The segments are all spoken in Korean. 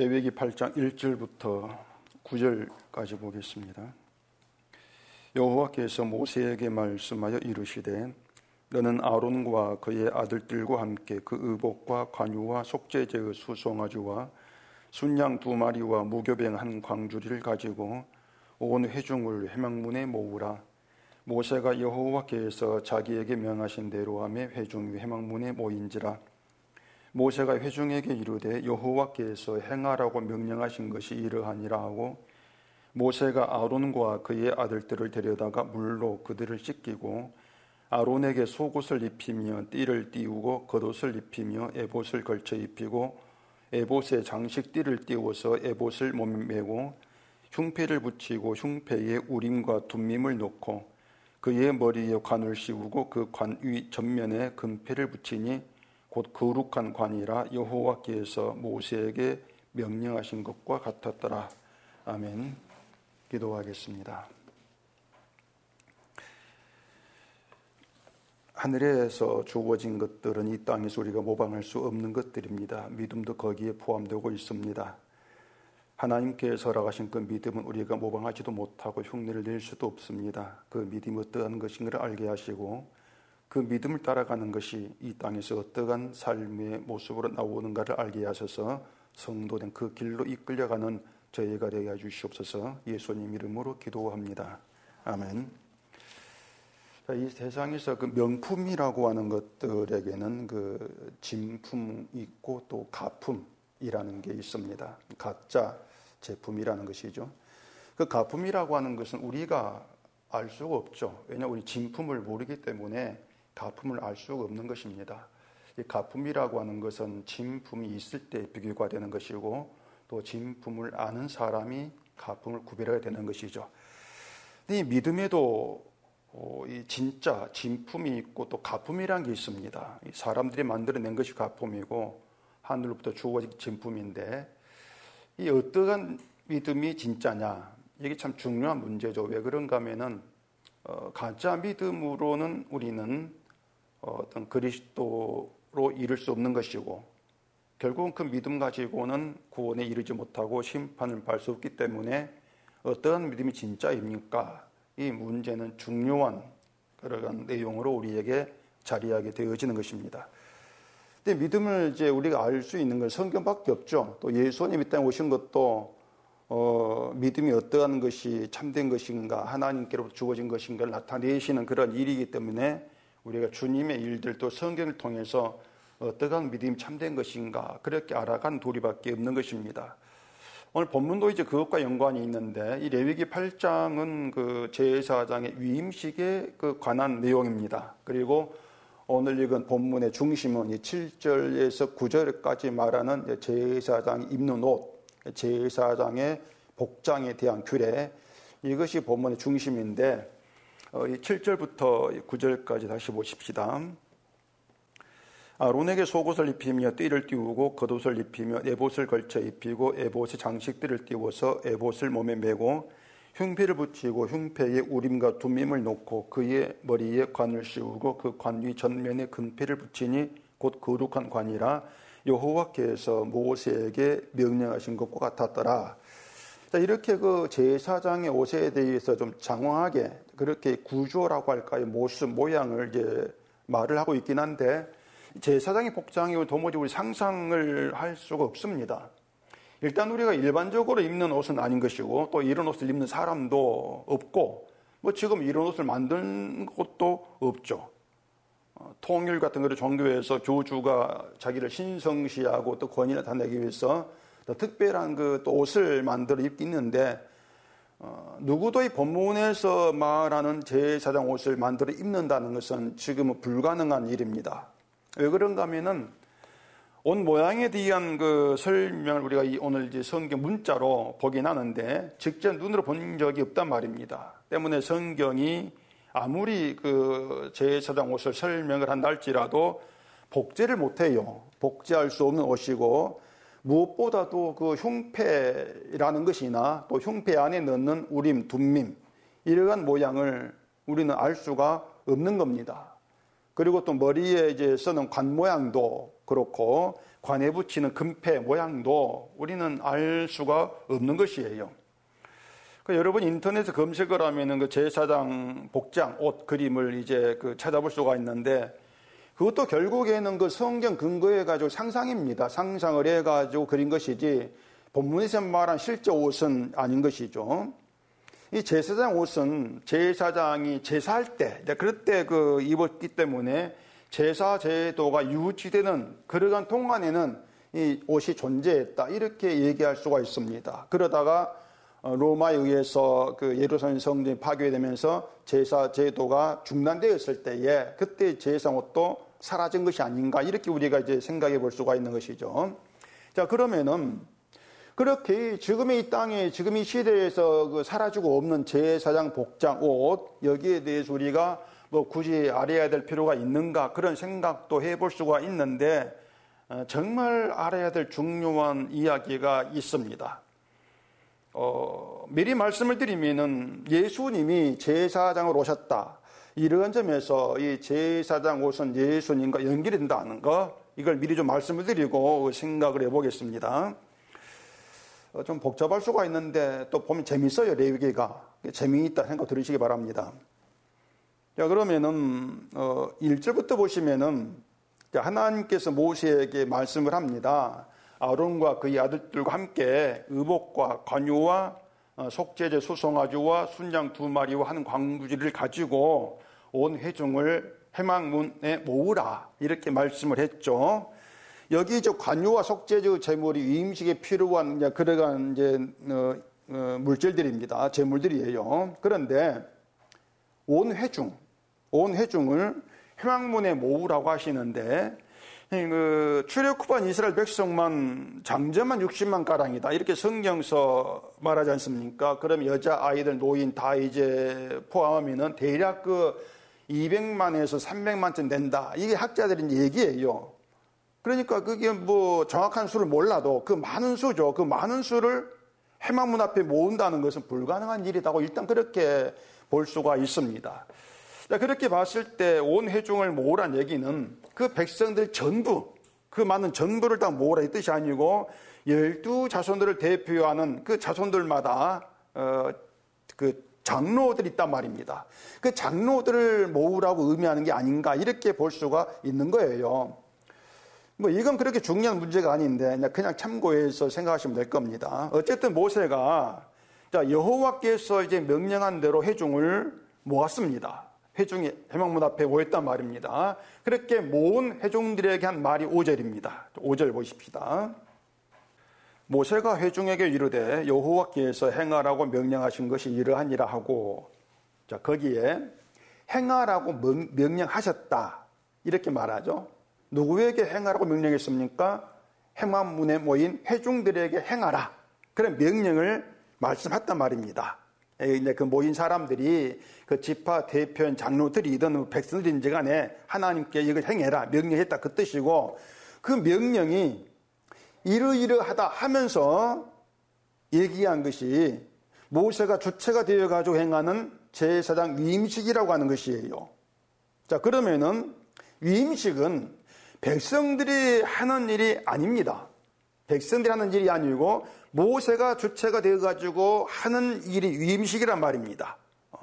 레위기 8장 1절부터 9절까지 보겠습니다. 여호와께서 모세에게 말씀하여 이르시되 너는 아론과 그의 아들들과 함께 그 의복과 관유와 속죄제의 수송아지와 순양 2마리와 무교병 한 광주리를 가지고 온 회중을 회막문에 모으라. 모세가 여호와께서 자기에게 명하신 대로 하며 회중이 회막문에 모인지라. 모세가 회중에게 이르되 여호와께서 행하라고 명령하신 것이 이러하니라 하고 모세가 아론과 그의 아들들을 데려다가 물로 그들을 씻기고 아론에게 속옷을 입히며 띠를 띄우고 겉옷을 입히며 에봇을 걸쳐 입히고 에봇에 장식띠를 띄워서 에봇을 몸에 메고 흉패를 붙이고 흉패에 우림과 둠밈을 놓고 그의 머리에 관을 씌우고 그 관 위 전면에 금패를 붙이니 곧 거룩한 관이라 여호와께서 모세에게 명령하신 것과 같았더라. 아멘. 기도하겠습니다. 하늘에서 주어진 것들은 이 땅에서 우리가 모방할 수 없는 것들입니다. 믿음도 거기에 포함되고 있습니다. 하나님께서 허락하신 그 믿음은 우리가 모방하지도 못하고 흉내를 낼 수도 없습니다. 그 믿음이 어떠한 것인가를 알게 하시고 그 믿음을 따라가는 것이 이 땅에서 어떠한 삶의 모습으로 나오는가를 알게 하셔서 성도된 그 길로 이끌려가는 저희가 되게 해주시옵소서. 예수님 이름으로 기도합니다. 아멘. 자, 이 세상에서 그 명품이라고 하는 것들에게는 그 진품이 있고 또 가품이라는 게 있습니다. 가짜 제품이라는 것이죠. 그 가품이라고 하는 것은 우리가 알 수가 없죠. 왜냐하면 우리 진품을 모르기 때문에 가품을 알 수가 없는 것입니다. 이 가품이라고 하는 것은 진품이 있을 때 비교가 되는 것이고 또 진품을 아는 사람이 가품을 구별해야 되는 것이죠. 이 믿음에도 이 진짜 진품이 있고 또 가품이라는 게 있습니다. 사람들이 만들어낸 것이 가품이고 하늘로부터 주어진 진품인데 이 어떠한 믿음이 진짜냐 이게 참 중요한 문제죠. 왜 그런가 하면은 가짜 믿음으로는 우리는 어떤 그리스도로 이룰 수 없는 것이고 결국은 그 믿음 가지고는 구원에 이르지 못하고 심판을 받을 수 없기 때문에 어떠한 믿음이 진짜입니까? 이 문제는 중요한 그런 내용으로 우리에게 자리하게 되어지는 것입니다. 근데 믿음을 이제 우리가 알 수 있는 건 성경밖에 없죠. 또 예수님 이 땅에 오신 것도 믿음이 어떠한 것이 참된 것인가 하나님께로부터 주어진 것인가를 나타내시는 그런 일이기 때문에 우리가 주님의 일들도 성경을 통해서 어떠한 믿음이 참된 것인가 그렇게 알아간 도리밖에 없는 것입니다. 오늘 본문도 이제 그것과 연관이 있는데 이 레위기 8장은 그 제사장의 위임식에 관한 내용입니다. 그리고 오늘 읽은 본문의 중심은 이 7절에서 9절까지 말하는 제사장이 입는 옷, 제사장의 복장에 대한 규례, 이것이 본문의 중심인데 이 7절부터 9절까지 다시 보십시다. 아론에게 속옷을 입히며 띠를 띄우고 겉옷을 입히며 에봇을 걸쳐 입히고 에봇의 장식들을 띄워서 에봇을 몸에 메고 흉패를 붙이고 흉패에 우림과 둠밈을 놓고 그의 머리에 관을 씌우고 그 관 위 전면에 금패를 붙이니 곧 거룩한 관이라 여호와께서 모세에게 명령하신 것과 같았더라. 자, 이렇게 그 제사장의 옷에 대해서 좀 장황하게 그렇게 구조라고 할까요? 모습, 모양을 이제 말을 하고 있긴 한데 제사장의 복장이 도무지 우리 상상을 할 수가 없습니다. 일단 우리가 일반적으로 입는 옷은 아닌 것이고 또 이런 옷을 입는 사람도 없고 뭐 지금 이런 옷을 만든 곳도 없죠. 통일 같은 거를 종교에서 교주가 자기를 신성시하고 또 권위를 나타내기 위해서 또 특별한 또 옷을 만들어 입고 있는데 누구도 이 본문에서 말하는 제사장 옷을 만들어 입는다는 것은 지금은 불가능한 일입니다. 왜 그런가 하면은 옷 모양에 대한 그 설명을 우리가 오늘 이제 성경 문자로 보긴 하는데 직접 눈으로 본 적이 없단 말입니다. 때문에 성경이 아무리 그 제사장 옷을 설명을 한다 할지라도 복제를 못해요. 복제할 수 없는 옷이고 무엇보다도 그 흉패라는 것이나 또 흉패 안에 넣는 우림, 둠밈 이러한 모양을 우리는 알 수가 없는 겁니다. 그리고 또 머리에 이제 쓰는 관 모양도 그렇고 관에 붙이는 금패 모양도 우리는 알 수가 없는 것이에요. 여러분 인터넷에 검색을 하면은 그 제사장 복장, 옷 그림을 이제 찾아볼 수가 있는데 그것도 결국에는 그 성경 근거해 가지고 상상입니다. 상상을 해 가지고 그린 것이지 본문에서 말한 실제 옷은 아닌 것이죠. 이 제사장 옷은 제사장이 제사할 때, 그럴 때 입었기 때문에 제사 제도가 유지되는 그러한 동안에는 이 옷이 존재했다. 이렇게 얘기할 수가 있습니다. 그러다가 로마에 의해서 예루살렘 성전이 파괴되면서 제사 제도가 중단되었을 때에 그때 제사장 옷도 사라진 것이 아닌가. 이렇게 우리가 이제 생각해 볼 수가 있는 것이죠. 자, 그러면은 그렇게 지금의 이 땅에 지금 이 시대에서 사라지고 없는 제사장 복장 옷 여기에 대해서 우리가 굳이 알아야 될 필요가 있는가 그런 생각도 해볼 수가 있는데 정말 알아야 될 중요한 이야기가 있습니다. 미리 말씀을 드리면은 예수님이 제사장으로 오셨다. 이러한 점에서 이 제사장 옷은 예수님과 연결된다는 거 이걸 미리 좀 말씀을 드리고 생각을 해보겠습니다. 좀 복잡할 수가 있는데 또 보면 재밌어요. 레위기가 재미있다 생각 들으시기 바랍니다. 자, 그러면은 1절부터 보시면은 하나님께서 모세에게 말씀을 합니다. 아론과 그의 아들들과 함께 의복과 관유와 속죄제 수송아지와 순양 2마리와 한 광부지를 가지고 온 회중을 회막문에 모으라 이렇게 말씀을 했죠. 여기 이제 관유와 속죄제 제물이 위임식에 필요한 그러한 이제 물질들입니다. 제물들이에요. 그런데 온 회중을 회막문에 모으라고 하시는데 출애굽한 이스라엘 백성만 장제만 60만 가량이다 이렇게 성경서 말하지 않습니까? 그럼 여자 아이들 노인 다 이제 포함하면은 대략 200만에서 300만쯤 된다. 이게 학자들의 얘기예요. 그러니까 그게 정확한 수를 몰라도 그 많은 수죠. 그 많은 수를 회막문 앞에 모은다는 것은 불가능한 일이라고 일단 그렇게 볼 수가 있습니다. 자, 그렇게 봤을 때 온 회중을 모으란 얘기는 그 백성들 전부, 그 많은 전부를 다 모으라 이 뜻이 아니고 12자손들을 대표하는 그 자손들마다 그 장로들이 있단 말입니다. 그 장로들을 모으라고 의미하는 게 아닌가 이렇게 볼 수가 있는 거예요. 이건 그렇게 중요한 문제가 아닌데 그냥 참고해서 생각하시면 될 겁니다. 어쨌든 모세가 여호와께서 이제 명령한 대로 회중을 모았습니다. 회중이 회막문 앞에 모였단 말입니다. 그렇게 모은 회중들에게 한 말이 5절입니다. 5절 보십시다. 모세가 회중에게 이르되 여호와께서 행하라고 명령하신 것이 이러하니라 하고 거기에 행하라고 명령하셨다 이렇게 말하죠. 누구에게 행하라고 명령했습니까? 회막문에 모인 회중들에게 행하라. 그런 명령을 말씀했단 말입니다. 이제 그 모인 사람들이 그 지파 대표인 장로들이든 백성들인지 간에 하나님께 이걸 행해라 명령했다 그 뜻이고 그 명령이 이러이러하다 하면서 얘기한 것이 모세가 주체가 되어 가지고 행하는 제사장 위임식이라고 하는 것이에요. 자, 그러면은 위임식은 백성들이 하는 일이 아닙니다. 백성들이 하는 일이 아니고 모세가 주체가 되어가지고 하는 일이 위임식이란 말입니다.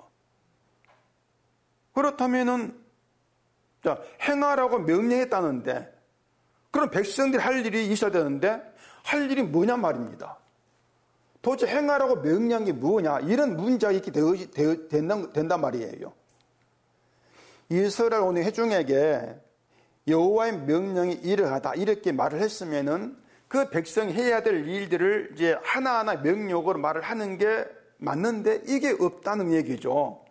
그렇다면은 행하라고 명령했다는데 그럼 백성들이 할 일이 있어야 되는데 할 일이 뭐냐 말입니다. 도대체 행하라고 명령한 게 뭐냐 이런 문제가 이렇게 된단 말이에요. 이스라엘 온 회중에게 여호와의 명령이 이러하다 이렇게 말을 했으면은 그 백성이 해야 될 일들을 이제 하나하나 명령으로 말을 하는 게 맞는데 이게 없다는 얘기죠.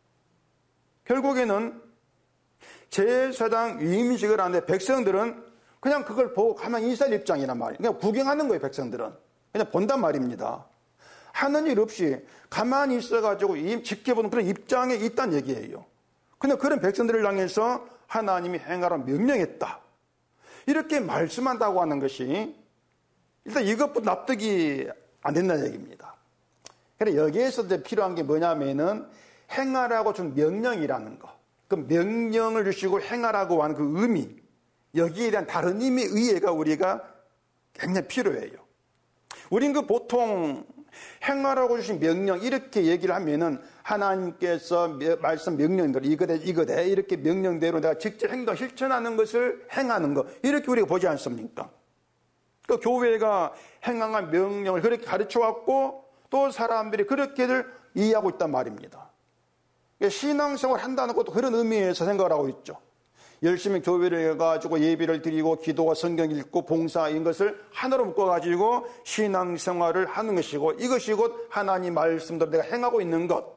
결국에는 제사장 위임식을 하는데 백성들은 그냥 그걸 보고 가만히 있을 입장이란 말이에요. 그냥 구경하는 거예요. 백성들은 그냥 본단 말입니다. 하는 일 없이 가만히 있어가지고 지켜보는 그런 입장에 있다는 얘기예요. 근데 그런 백성들을 향해서 하나님이 행하라 명령했다 이렇게 말씀한다고 하는 것이 일단 이것부터 납득이 안 된다는 얘기입니다. 그래서 여기에서 이제 필요한 게 뭐냐면은 행하라고 준 명령이라는 거. 그 명령을 주시고 행하라고 하는 그 의미. 여기에 대한 다른 의미의 이해가 우리가 굉장히 필요해요. 우린 보통 행하라고 주신 명령 이렇게 얘기를 하면은 하나님께서 말씀 명령대로 이거대 이렇게 명령대로 내가 직접 행동 실천하는 것을 행하는 것 이렇게 우리가 보지 않습니까? 그 교회가 행한 명령을 그렇게 가르쳐 왔고 또 사람들이 그렇게들 이해하고 있단 말입니다. 신앙생활 한다는 것도 그런 의미에서 생각을 하고 있죠. 열심히 교회를 가지고 예배를 드리고 기도와 성경 읽고 봉사 이런 것을 하나로 묶어가지고 신앙생활을 하는 것이고 이것이 곧 하나님 말씀대로 내가 행하고 있는 것.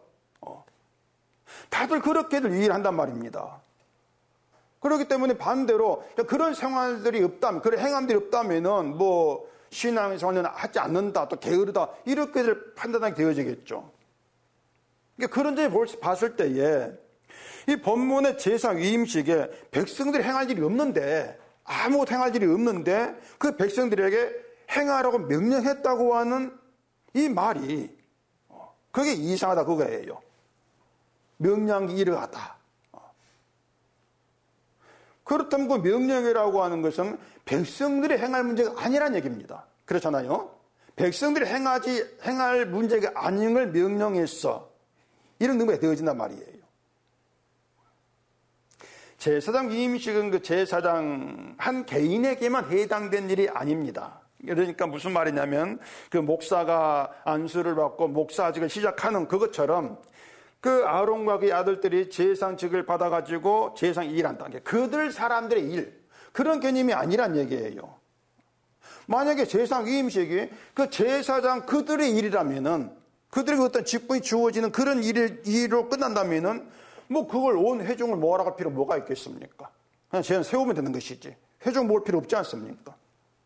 다들 그렇게들 이해를 한단 말입니다. 그렇기 때문에 반대로 그런 생활들이 없다면, 그런 행함들이 없다면은 신앙생활은 하지 않는다, 또 게으르다 이렇게들 판단하게 되어지겠죠. 그런 점에 봤을 때에 이 본문의 제사 위임식에 백성들이 행할 일이 없는데 아무것도 행할 일이 없는데 그 백성들에게 행하라고 명령했다고 하는 이 말이 그게 이상하다 그거예요. 명령이 이러하다. 그렇다면 그 명령이라고 하는 것은 백성들이 행할 문제가 아니란 얘기입니다. 그렇잖아요. 백성들이 행할 문제가 아닌 걸 명령했어. 이런 의미가 되어진단 말이에요. 제사장 위임식은 그 제사장 한 개인에게만 해당된 일이 아닙니다. 그러니까 무슨 말이냐면 그 목사가 안수를 받고 목사직을 시작하는 그것처럼 그 아론과 그의 아들들이 제사장직을 받아가지고 제사장 일한다. 그들 사람들의 일 그런 개념이 아니란 얘기예요. 만약에 제사장 위임식이 그 제사장 그들의 일이라면은 그들에게 어떤 직분이 주어지는 그런 일로 끝난다면은 그걸 온 회중을 모아라 할 필요 뭐가 있겠습니까? 그냥 쟤는 세우면 되는 것이지. 회중 모을 필요 없지 않습니까?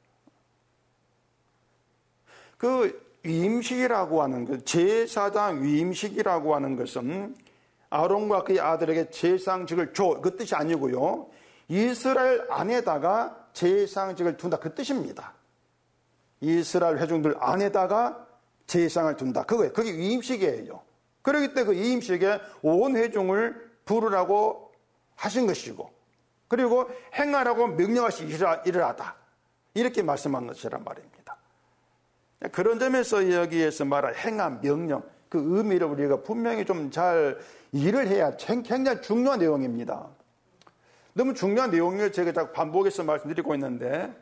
그 위임식이라고 하는 그 제사장 위임식이라고 하는 것은 아론과 그의 아들에게 제사장직을 줘. 그 뜻이 아니고요. 이스라엘 안에다가 제사장직을 둔다. 그 뜻입니다. 이스라엘 회중들 안에다가 제사장을 둔다. 그거예요. 그게 위임식이에요. 그렇기 때문에 그 위임식에 온 회중을 부르라고 하신 것이고 그리고 행하라고 명령하시 일을 하다. 이렇게 말씀한 것이란 말입니다. 그런 점에서 여기에서 말할 행함, 명령 그 의미를 우리가 분명히 좀 잘 이해를 해야 굉장히 중요한 내용입니다. 너무 중요한 내용을 제가 자꾸 반복해서 말씀드리고 있는데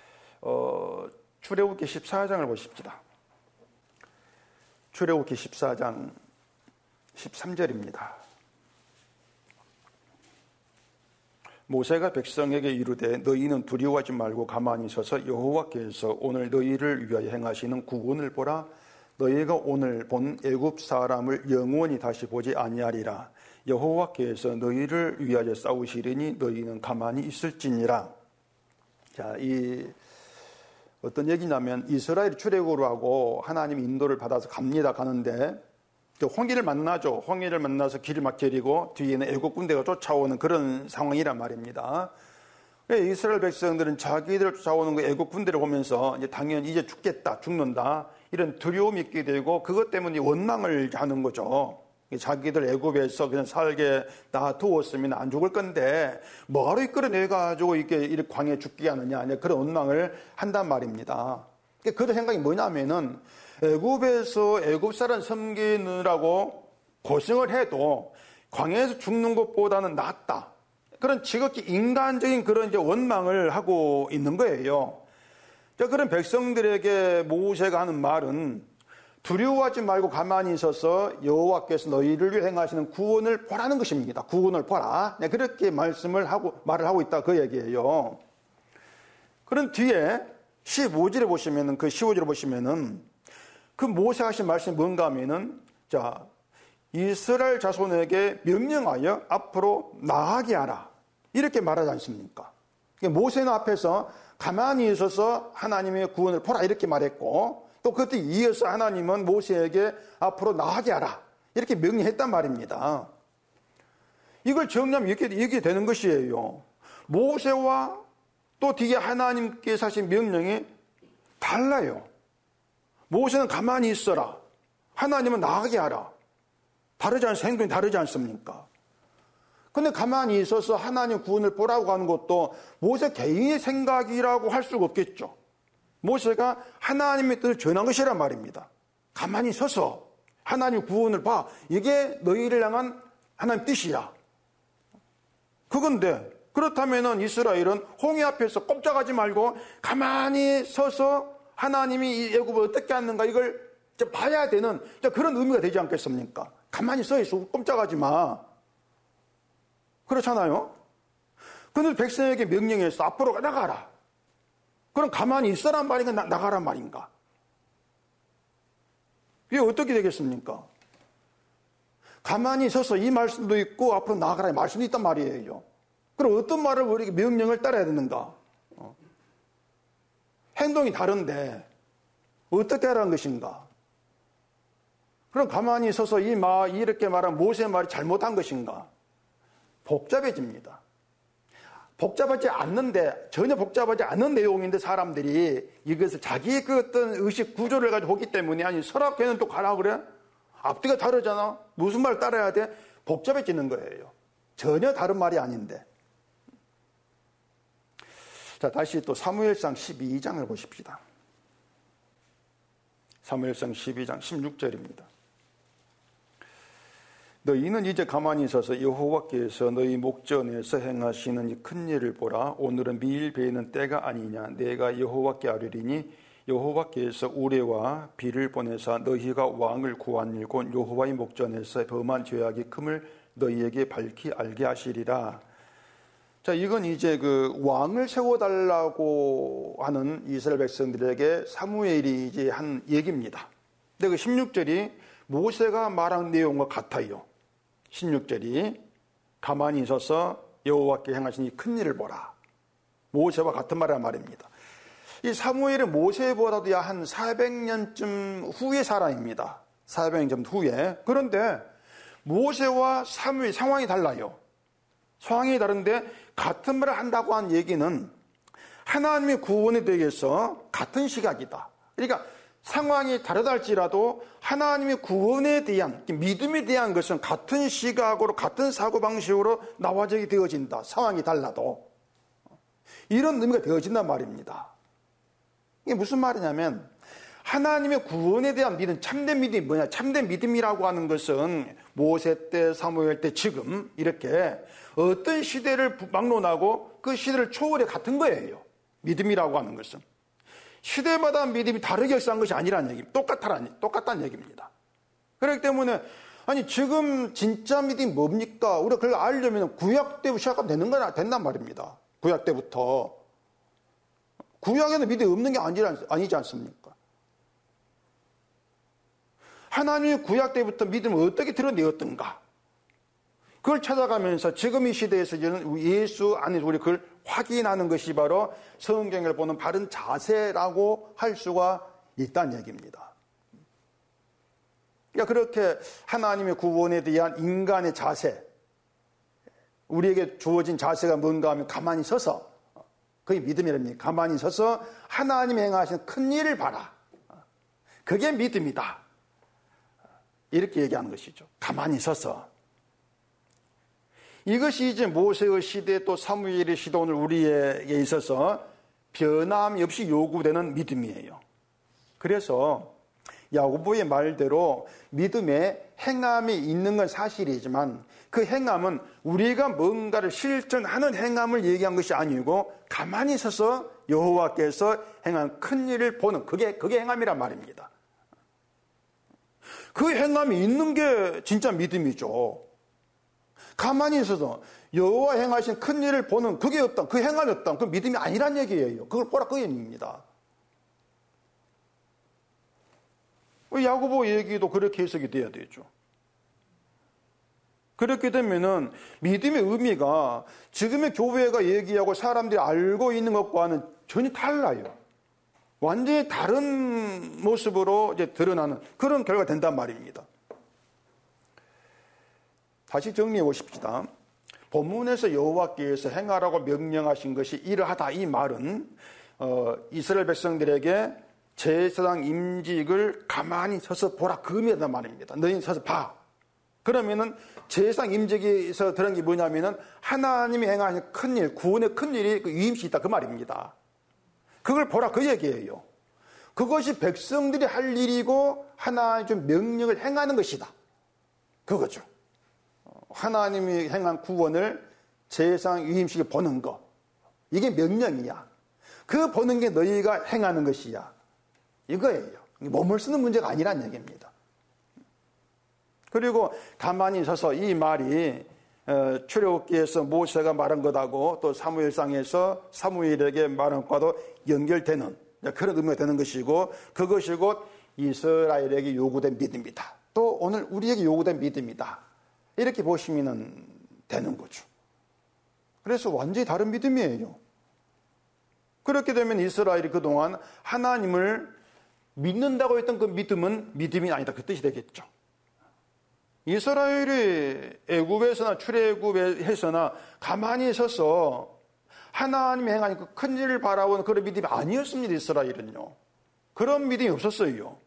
출애굽기 14장을 보십시다. 출애굽기 14장 13절입니다. 모세가 백성에게 이르되 너희는 두려워하지 말고 가만히 서서 여호와께서 오늘 너희를 위하여 행하시는 구원을 보라. 너희가 오늘 본 애굽 사람을 영원히 다시 보지 아니하리라. 여호와께서 너희를 위하여 싸우시리니 너희는 가만히 있을지니라. 자, 이 어떤 얘기냐면 이스라엘이 출애굽을 하고 하나님 인도를 받아서 가는데 홍해를 만나죠. 홍해를 만나서 길을 막히고 뒤에는 애국 군대가 쫓아오는 그런 상황이란 말입니다. 이스라엘 백성들은 자기들 쫓아오는 그 애국 군대를 보면서 당연히 이제 죽는다 이런 두려움이 있게 되고 그것 때문에 원망을 하는 거죠. 자기들 애굽에서 그냥 살게 놔두었으면 안 죽을 건데 뭐하러 이끌어내가지고 이렇게 광야에 죽게 하느냐 그런 원망을 한단 말입니다. 그 생각이 뭐냐면은 애굽에서 애굽 사람 섬기느라고 고생을 해도 광야에서 죽는 것보다는 낫다. 그런 지극히 인간적인 그런 원망을 하고 있는 거예요. 그런 백성들에게 모세가 하는 말은 두려워하지 말고 가만히 있어서 여호와께서 너희를 위해 행하시는 구원을 보라는 것입니다. 구원을 보라. 그렇게 말을 하고 있다 그 얘기예요. 그런 뒤에 15절에 보시면은 그 15절에 보시면은 그 모세가 하신 말씀이 뭔가 하면은 자 이스라엘 자손에게 명령하여 앞으로 나아가게 하라 이렇게 말하지 않습니까? 모세는 앞에서 가만히 있어서 하나님의 구원을 보라 이렇게 말했고 또 그때 이어서 하나님은 모세에게 앞으로 나아가게 하라 이렇게 명령했단 말입니다. 이걸 정리하면 이렇게 되는 것이에요. 모세와 또 뒤에 하나님께서 하신 명령이 달라요. 모세는 가만히 있어라. 하나님은 나아가게 하라. 행동이 다르지 않습니까? 근데 가만히 있어서 하나님 구원을 보라고 하는 것도 모세 개인의 생각이라고 할 수가 없겠죠. 모세가 하나님의 뜻을 전한 것이란 말입니다. 가만히 서서 하나님 구원을 봐. 이게 너희를 향한 하나님 뜻이야. 그건데 그렇다면은 이스라엘은 홍해 앞에서 꼼짝하지 말고 가만히 서서 하나님이 이 애굽을 어떻게 하는가 이걸 봐야 되는 그런 의미가 되지 않겠습니까? 가만히 서 있어 꼼짝하지 마. 그렇잖아요. 그런데 백성에게 명령해서 앞으로 나가라. 그럼 가만히 있어란 말인가 나가란 말인가? 이게 어떻게 되겠습니까? 가만히 서서 이 말씀도 있고 앞으로 나가라 말씀도 있단 말이에요. 그럼 어떤 말을 우리에게 명령을 따라야 되는가? 행동이 다른데 어떻게 하라는 것인가? 그럼 가만히 서서 이렇게 말한 모세의 말이 잘못한 것인가? 복잡해집니다. 복잡하지 않는데, 전혀 복잡하지 않은 내용인데 사람들이 이것을 자기의 그 어떤 의식 구조를 가지고 보기 때문에 아니 설악회는 또 가라 그래? 앞뒤가 다르잖아. 무슨 말 따라야 돼? 복잡해지는 거예요. 전혀 다른 말이 아닌데. 자, 다시 또 사무엘상 12장을 보십시다. 사무엘상 12장 16절입니다. 너희는 이제 가만히 서서 여호와께서 너희 목전에서 행하시는 이 큰 일을 보라. 오늘은 미일 베이는 때가 아니냐. 내가 여호와께 아뢰리니 여호와께서 우레와 비를 보내사 너희가 왕을 구하니고 여호와의 목전에서 범한 죄악이 큼을 너희에게 밝히 알게 하시리라. 자, 이건 이제 그 왕을 세워달라고 하는 이스라엘 백성들에게 사무엘이 이제 한 얘기입니다. 근데 그 16절이 모세가 말한 내용과 같아요. 16절이 가만히 있어서 여호와께 행하신 이 큰 일을 보라. 모세와 같은 말이란 말입니다. 이 사무엘은 모세보다도 한 400년쯤 후의 사람입니다. 400년 후에. 그런데 모세와 사무엘 상황이 달라요. 상황이 다른데 같은 말을 한다고 한 얘기는 하나님의 구원에 대해서 같은 시각이다. 그러니까 상황이 다르다 할지라도 하나님의 구원에 대한 믿음에 대한 것은 같은 시각으로 같은 사고방식으로 나와지게 되어진다. 상황이 달라도 이런 의미가 되어진단 말입니다. 이게 무슨 말이냐면 하나님의 구원에 대한 믿음, 참된 믿음이 뭐냐? 참된 믿음이라고 하는 것은 모세 때, 사무엘 때, 지금 이렇게 어떤 시대를 막론하고 그 시대를 초월해 같은 거예요. 믿음이라고 하는 것은. 시대마다 믿음이 다르게 역사한 것이 아니라는 얘기입니다. 똑같다는 얘기입니다. 그렇기 때문에 아니 지금 진짜 믿음이 뭡니까? 우리가 그걸 알려면 구약 때부터 시작하면 된단 말입니다. 구약 때부터. 구약에는 믿음이 없는 게 아니지 않습니까? 하나님이 구약 때부터 믿음을 어떻게 드러내었던가? 그걸 찾아가면서 지금 이 시대에서 예수 안에서 우리 그걸 확인하는 것이 바로 성경을 보는 바른 자세라고 할 수가 있다는 얘기입니다. 그러니까 그렇게 하나님의 구원에 대한 인간의 자세, 우리에게 주어진 자세가 뭔가 하면 가만히 서서, 그게 믿음이랍니다. 가만히 서서 하나님이 행하신 큰 일을 봐라. 그게 믿음이다. 이렇게 얘기하는 것이죠. 가만히 서서. 이것이 이제 모세의 시대 또 사무엘의 시대 오늘 우리에게 있어서 변함이 없이 요구되는 믿음이에요. 그래서 야고보의 말대로 믿음에 행함이 있는 건 사실이지만 그 행함은 우리가 뭔가를 실천하는 행함을 얘기한 것이 아니고 가만히 서서 여호와께서 행한 큰 일을 보는 그게 행함이란 말입니다. 그 행함이 있는 게 진짜 믿음이죠. 가만히 있어서 여호와 행하신 큰 일을 보는 그게 없다. 그 행함이 없다. 그 믿음이 아니란 얘기예요. 그걸 보라 그 얘기입니다. 야고보 얘기도 그렇게 해석이 돼야 되죠. 그렇게 되면은 믿음의 의미가 지금의 교회가 얘기하고 사람들이 알고 있는 것과는 전혀 달라요. 완전히 다른 모습으로 이제 드러나는 그런 결과가 된단 말입니다. 다시 정리해 보십시다. 본문에서 여호와께서 행하라고 명령하신 것이 이러하다. 이 말은 이스라엘 백성들에게 제사장 임직을 가만히 서서 보라 그 의미란 말입니다. 너희는 서서 봐. 그러면은 제사장 임직에서 들은 게 뭐냐면은 하나님이 행하는 큰일, 구원의 큰일이 그 유임시 있다 그 말입니다. 그걸 보라 그 얘기예요. 그것이 백성들이 할 일이고 하나님의 좀 명령을 행하는 것이다. 그거죠. 하나님이 행한 구원을 제사장 유임식에 보는 거. 이게 명령이야. 그 보는 게 너희가 행하는 것이야. 이거예요. 몸을 쓰는 문제가 아니란 얘기입니다. 그리고 가만히 서서 이 말이 출애굽기에서 모세가 말한 것하고 또 사무엘상에서 사무엘에게 말한 것과도 연결되는 그런 의미가 되는 것이고 그것이 곧 이스라엘에게 요구된 믿음이다. 또 오늘 우리에게 요구된 믿음이다. 이렇게 보시면 되는 거죠. 그래서 완전히 다른 믿음이에요. 그렇게 되면 이스라엘이 그동안 하나님을 믿는다고 했던 그 믿음은 믿음이 아니다. 그 뜻이 되겠죠. 이스라엘이 애굽에서나 출애굽에서나 가만히 서서 하나님이 행하는 그 큰 일을 바라보는 그런 믿음이 아니었습니다. 이스라엘은요. 그런 믿음이 없었어요.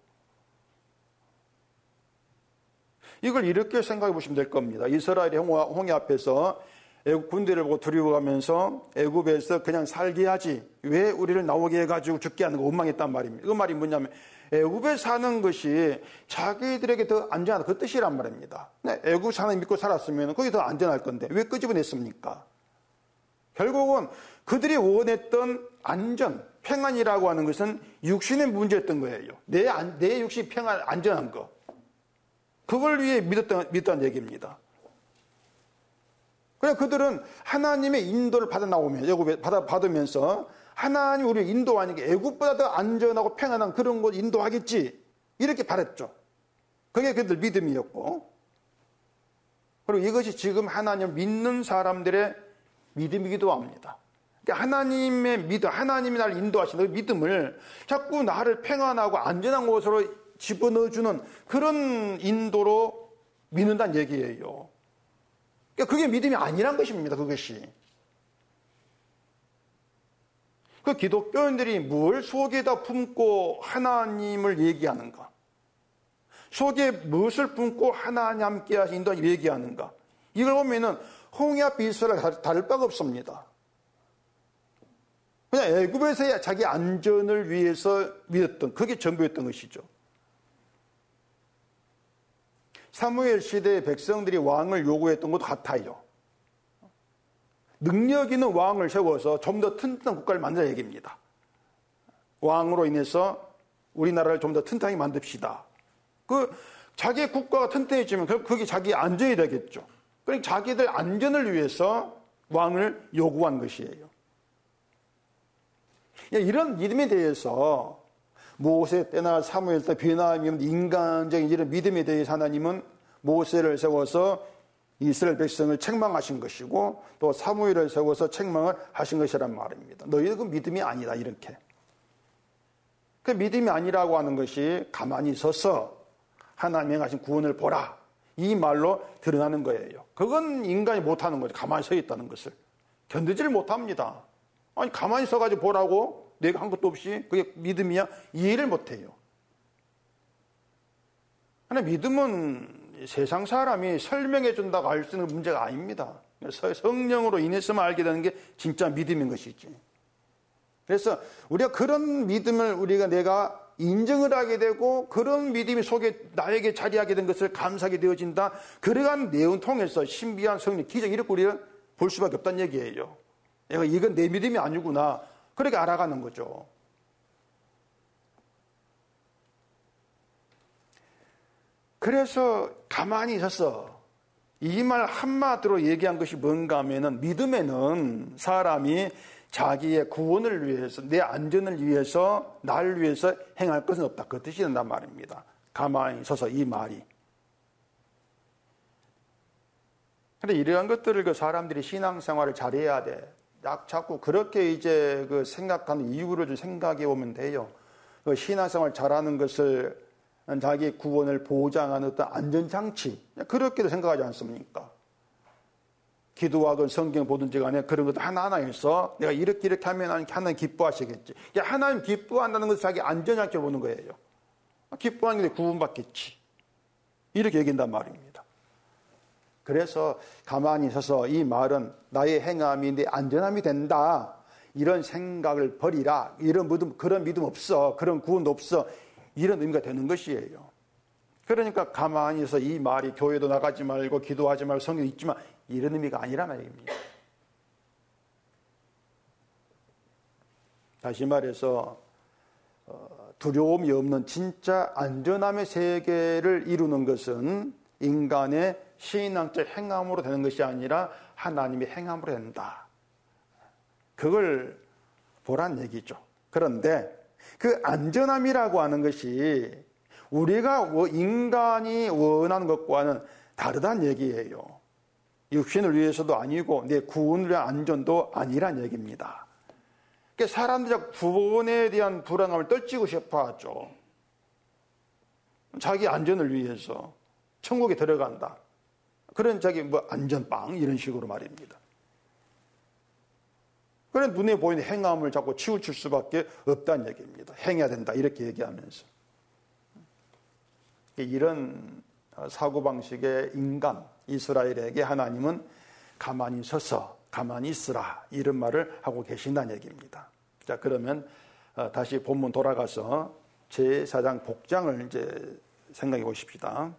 이걸 이렇게 생각해 보시면 될 겁니다. 이스라엘이 홍해 앞에서 애굽 군대를 보고 두려워하면서 애굽에서 그냥 살게 하지 왜 우리를 나오게 해가지고 죽게 하는 거 원망했단 말입니다. 그 말이 뭐냐면 애굽에 사는 것이 자기들에게 더 안전하다 그 뜻이란 말입니다. 애굽 사는 믿고 살았으면 거기 더 안전할 건데 왜 끄집어냈습니까? 결국은 그들이 원했던 안전, 평안이라고 하는 것은 육신의 문제였던 거예요. 내 육신이 안전한 거. 그걸 위해 믿었다는 얘기입니다. 그래 그들은 하나님의 인도를 받으면서 하나님 우리를 인도하니까 애굽보다 더 안전하고 평안한 그런 곳 인도하겠지 이렇게 바랬죠. 그게 그들 믿음이었고 그리고 이것이 지금 하나님을 믿는 사람들의 믿음이기도 합니다. 그러니까 하나님의 믿음, 하나님이 나를 인도하시는 그 믿음을 자꾸 나를 평안하고 안전한 곳으로 집어넣어주는 그런 인도로 믿는다는 얘기예요. 그러니까 그게 믿음이 아니란 것입니다. 그것이. 그 기독교인들이 뭘 속에다 품고 하나님을 얘기하는가? 속에 무엇을 품고 하나님 함께 하신 인도를 얘기하는가? 이걸 보면은 홍해 앞 이스라엘 다를 바가 없습니다. 그냥 애굽에서의 자기 안전을 위해서 믿었던 그게 전부였던 것이죠. 사무엘 시대의 백성들이 왕을 요구했던 것도 같아요. 능력 있는 왕을 세워서 좀 더 튼튼한 국가를 만들어야 얘기입니다. 왕으로 인해서 우리나라를 좀 더 튼튼하게 만듭시다. 자기의 국가가 튼튼해지면 그게 자기 안전이 되겠죠. 그러니까 자기들 안전을 위해서 왕을 요구한 것이에요. 이런 믿음에 대해서 모세 때나 사무엘 때 비나임 인간적인 이런 믿음에 대해서 하나님은 모세를 세워서 이스라엘 백성을 책망하신 것이고 또 사무엘을 세워서 책망을 하신 것이란 말입니다. 너희는 그 믿음이 아니다 이렇게. 그 믿음이 아니라고 하는 것이 가만히 서서 하나님이 행하신 구원을 보라. 이 말로 드러나는 거예요. 그건 인간이 못하는 거죠. 가만히 서 있다는 것을. 견디지를 못합니다. 아니 가만히 서가지고 보라고 내가 한 것도 없이 그게 믿음이야? 이해를 못해요. 그런데 믿음은 세상 사람이 설명해 준다고 알 수 있는 문제가 아닙니다. 성령으로 인해서만 알게 되는 게 진짜 믿음인 것이지. 그래서 우리가 그런 믿음을 내가 인정을 하게 되고 그런 믿음이 속에 나에게 자리하게 된 것을 감사하게 되어진다. 그러한 내용 통해서 신비한 성령, 기적 이렇게 우리가 볼 수밖에 없다는 얘기예요. 내가 이건 내 믿음이 아니구나. 그렇게 알아가는 거죠. 그래서 가만히 있어서 이 말 한마디로 얘기한 것이 뭔가 하면은 믿음에는 사람이 자기의 구원을 위해서 내 안전을 위해서 나를 위해서 행할 것은 없다. 그 뜻이 된단 말입니다. 가만히 서서 이 말이. 그런데 이러한 것들을 그 사람들이 신앙생활을 잘해야 돼. 자꾸 그렇게 이제 그 생각하는 이유를 좀 생각해 보면 돼요. 그 신앙생활 잘하는 것을 자기 구원을 보장하는 어떤 안전장치. 그렇게도 생각하지 않습니까? 기도하건 성경 보든지 간에 그런 것도 하나하나 해서 내가 이렇게 하면 하나님 기뻐하시겠지. 하나님 기뻐한다는 것을 자기 안전장치로 보는 거예요. 기뻐하는 게 구원받겠지. 이렇게 얘기한단 말입니다. 그래서 가만히 서서 이 말은 나의 행함이 내 안전함이 된다. 이런 생각을 버리라. 이런 믿음, 그런 믿음 없어. 그런 구원도 없어. 이런 의미가 되는 것이에요. 그러니까 가만히 서서 이 말이 교회도 나가지 말고 기도하지 말고 성경 읽지 마. 이런 의미가 아니란 말입니다. 다시 말해서 두려움이 없는 진짜 안전함의 세계를 이루는 것은 인간의 신앙적 행함으로 되는 것이 아니라 하나님의 행함으로 된다. 그걸 보란 얘기죠. 그런데 그 안전함이라고 하는 것이 우리가 인간이 원하는 것과는 다르다는 얘기예요. 육신을 위해서도 아니고 내 구원을 위한 안전도 아니란 얘기입니다. 그러니까 사람들이 구원에 대한 불안감을 떨치고 싶어 하죠. 자기 안전을 위해서 천국에 들어간다. 그런 자기 안전빵 이런 식으로 말입니다. 그런 눈에 보이는 행함을 자꾸 치우칠 수밖에 없다는 얘기입니다. 행해야 된다 이렇게 얘기하면서. 이런 사고방식의 인간 이스라엘에게 하나님은 가만히 서서 가만히 있으라 이런 말을 하고 계신다는 얘기입니다. 자, 그러면 다시 본문 돌아가서 제4장 복장을 이제 생각해 보십시다.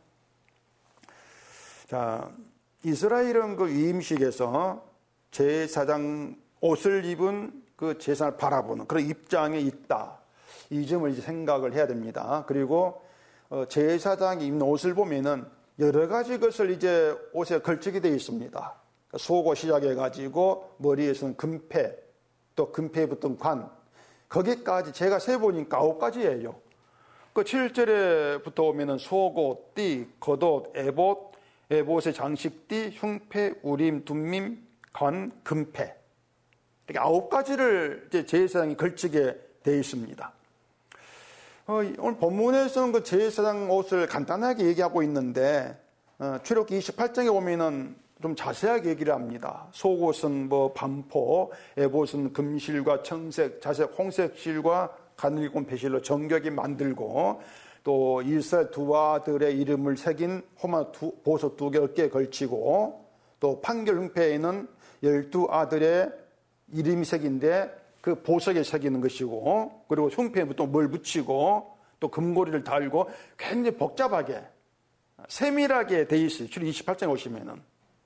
자, 이스라엘은 그 위임식에서 제4장 옷을 입은 그 제사를 바라보는 그런 입장에 있다. 이 점을 이제 생각을 해야 됩니다. 그리고 제사장이 입는 옷을 보면은 여러 가지 것을 이제 옷에 걸치게 되어 있습니다. 속옷 시작해가지고 머리에서는 금패, 또 금패에 붙은 관, 거기까지 제가 세보니까 9가지예요. 그 7절에부터 보면은 속옷, 띠, 겉옷, 에봇, 에봇의 장식띠, 흉패, 우림, 둠밈, 관, 금패. 이렇게 9가지를 이제 제사장이 걸치게 되어 있습니다. 오늘 본문에서는 그 제사장 옷을 간단하게 얘기하고 있는데 출애굽기 28장에 보면은 좀 자세하게 얘기를 합니다. 속옷은 반포, 에봇은 금실과 청색, 자색, 홍색 실과 가늘고 배실로 정겹게 만들고 또 이스라엘 두 아들의 이름을 새긴 호마 보석 2개 어깨에 걸치고 또 판결 흉패에는 12아들의 이름이 새긴데 그 보석에 새기는 것이고 그리고 흉패에 또 뭘 붙이고 또 금고리를 달고 굉장히 복잡하게 세밀하게 돼 있어요. 출애굽기 28장에 오시면은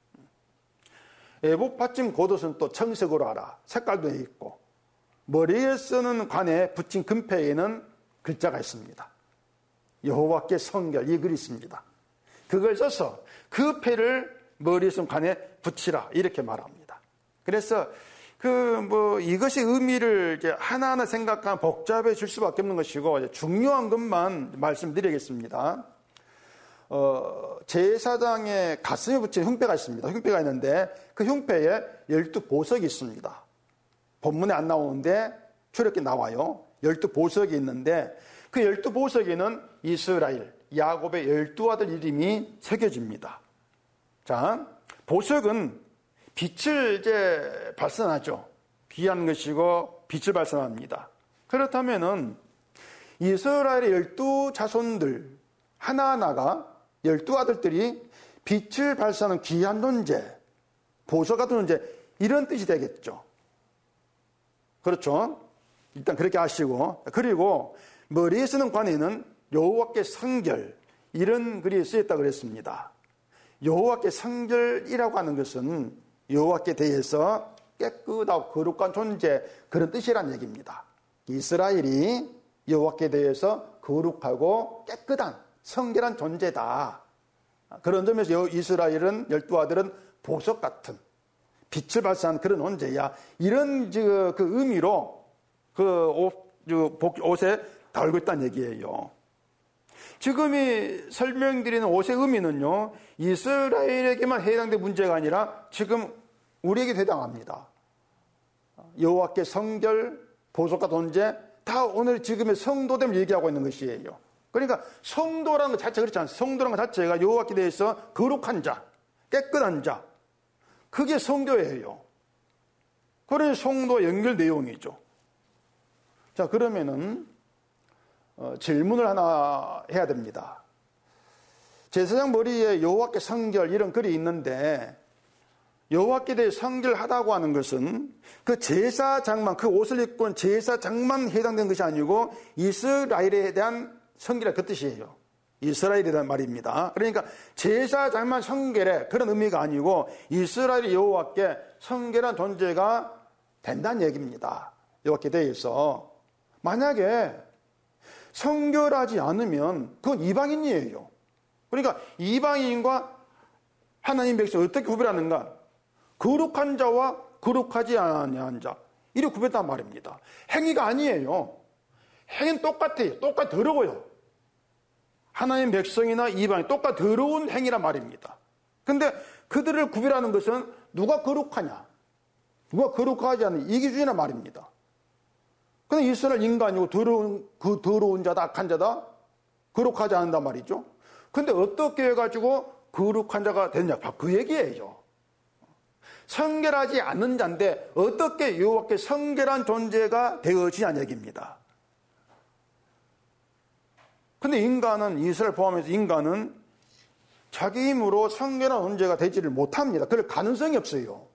에봇 받침 겉옷은 또 청색으로 하라. 색깔도 있고 머리에 쓰는 관에 붙인 금패에는 글자가 있습니다. 여호와께 성결 이 글이 있습니다. 그걸 써서 그 패를 머리에 쓰는 관에 붙이라 이렇게 말합니다. 그래서 이것이 의미를 이제 하나하나 생각하면 복잡해질 수밖에 없는 것이고 중요한 것만 말씀드리겠습니다. 제사장의 가슴에 붙인 흉패가 있습니다. 흉패가 있는데 그 흉패에 12보석이 있습니다. 본문에 안 나오는데 출애굽기에 나와요. 12보석이 있는데 그 12보석에는 이스라엘, 야곱의 12아들 이름이 새겨집니다. 자, 보석은 빛을 이제 발산하죠. 귀한 것이고 빛을 발산합니다. 그렇다면은 이스라엘의 12자손들 하나하나가 12아들들이 빛을 발산하는 귀한 존재, 보석 같은 존재 이런 뜻이 되겠죠. 그렇죠? 일단 그렇게 아시고 그리고 머리에 쓰는 관에는 여호와께 성결 이런 글이 쓰였다고 그랬습니다. 여호와께 성결이라고 하는 것은 여호와께 대해서 깨끗하고 거룩한 존재 그런 뜻이란 얘기입니다. 이스라엘이 여호와께 대해서 거룩하고 깨끗한 성결한 존재다. 그런 점에서 이스라엘은 12아들은 보석 같은 빛을 발산한 그런 존재야. 이런 그 의미로 그 옷에 달고 있다는 얘기예요. 지금이 설명드리는 옷의 의미는요, 이스라엘에게만 해당된 문제가 아니라 지금 우리에게 해당합니다. 여호와께 성결, 보석과 존재, 다 오늘 지금의 성도됨을 얘기하고 있는 것이에요. 그러니까 성도라는 것 자체가 그렇지 않습니다. 성도라는 것 자체가 여호와께 대해서 거룩한 자, 깨끗한 자, 그게 성도예요. 그래 성도 연결 내용이죠. 자, 그러면은 질문을 하나 해야 됩니다. 제사장 머리에 여호와께 성결 이런 글이 있는데 여호와께 대해 성결하다고 하는 것은 그 제사장만, 그 옷을 입고 온 제사장만 해당된 것이 아니고 이스라엘에 대한 성결의 그 뜻이에요. 이스라엘에 대한 말입니다. 그러니까 제사장만 성결해 그런 의미가 아니고 이스라엘의 여호와께 성결한 존재가 된다는 얘기입니다. 여호와께 대해서. 만약에 성결하지 않으면 그건 이방인이에요. 그러니까 이방인과 하나님 백성 어떻게 구별하는가? 거룩한 자와 거룩하지 아니한 자 이렇게 구별한단 말입니다. 행위가 아니에요. 행위는 똑같아요. 똑같이 더러워요. 하나님 백성이나 이방인 똑같이 더러운 행위란 말입니다. 그런데 그들을 구별하는 것은 누가 거룩하냐, 누가 거룩하지 않느냐 이 기준이란 말입니다. 근데 이스라엘 인간이고 더러운 자다, 악한 자다, 거룩하지 않는단 말이죠. 근데 어떻게 해가지고 거룩한 자가 되느냐, 그 얘기예요. 성결하지 않는 자인데 어떻게 여호와께 성결한 존재가 되어지냐는 얘기입니다. 근데 인간은, 이스라엘 포함해서 인간은 자기 힘으로 성결한 존재가 되지를 못합니다. 그럴 가능성이 없어요.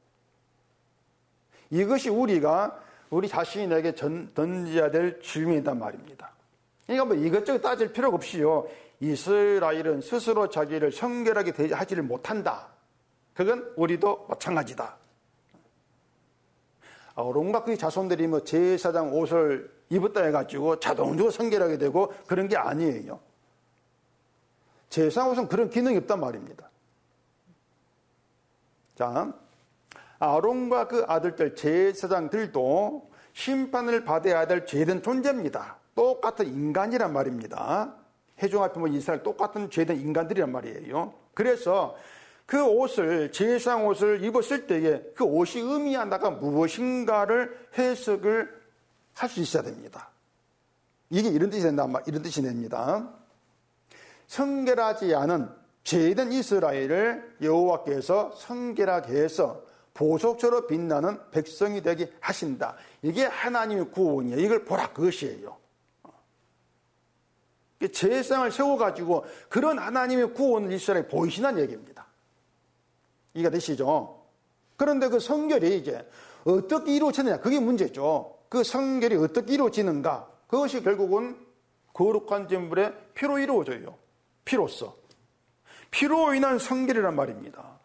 이것이 우리 자신에게 던져야 될 질문이란 말입니다. 그러니까 뭐 이것저것 따질 필요가 없이요. 이스라엘은 스스로 자기를 성결하게 하지를 못한다. 그건 우리도 마찬가지다. 아론과 그의 자손들이 뭐 제사장 옷을 입었다 해가지고 자동적으로 성결하게 되고 그런 게 아니에요. 제사장 옷은 그런 기능이 없단 말입니다. 자, 아론과 그 아들들 제사장들도 심판을 받아야 될 죄된 존재입니다. 똑같은 인간이란 말입니다. 회중 앞에 뭐 이스라엘 똑같은 죄된 인간들이란 말이에요. 그래서 그 옷을, 제사장 옷을 입었을 때에 그 옷이 의미한다가 무엇인가를 해석을 할 수 있어야 됩니다. 이게 이런 뜻이 된다, 이런 뜻이 됩니다. 성결하지 않은 죄된 이스라엘을 여호와께서 성결하게 해서 보석처럼 빛나는 백성이 되게 하신다. 이게 하나님의 구원이에요. 이걸 보라, 그것이에요. 제사장을 세워가지고 그런 하나님의 구원을 이스라엘에 보이시는 얘기입니다. 이해가 되시죠? 그런데 그 성결이 이제 어떻게 이루어지느냐, 그게 문제죠. 그 성결이 어떻게 이루어지는가, 그것이 결국은 거룩한 제물의 피로 이루어져요. 피로써. 피로 인한 성결이란 말입니다.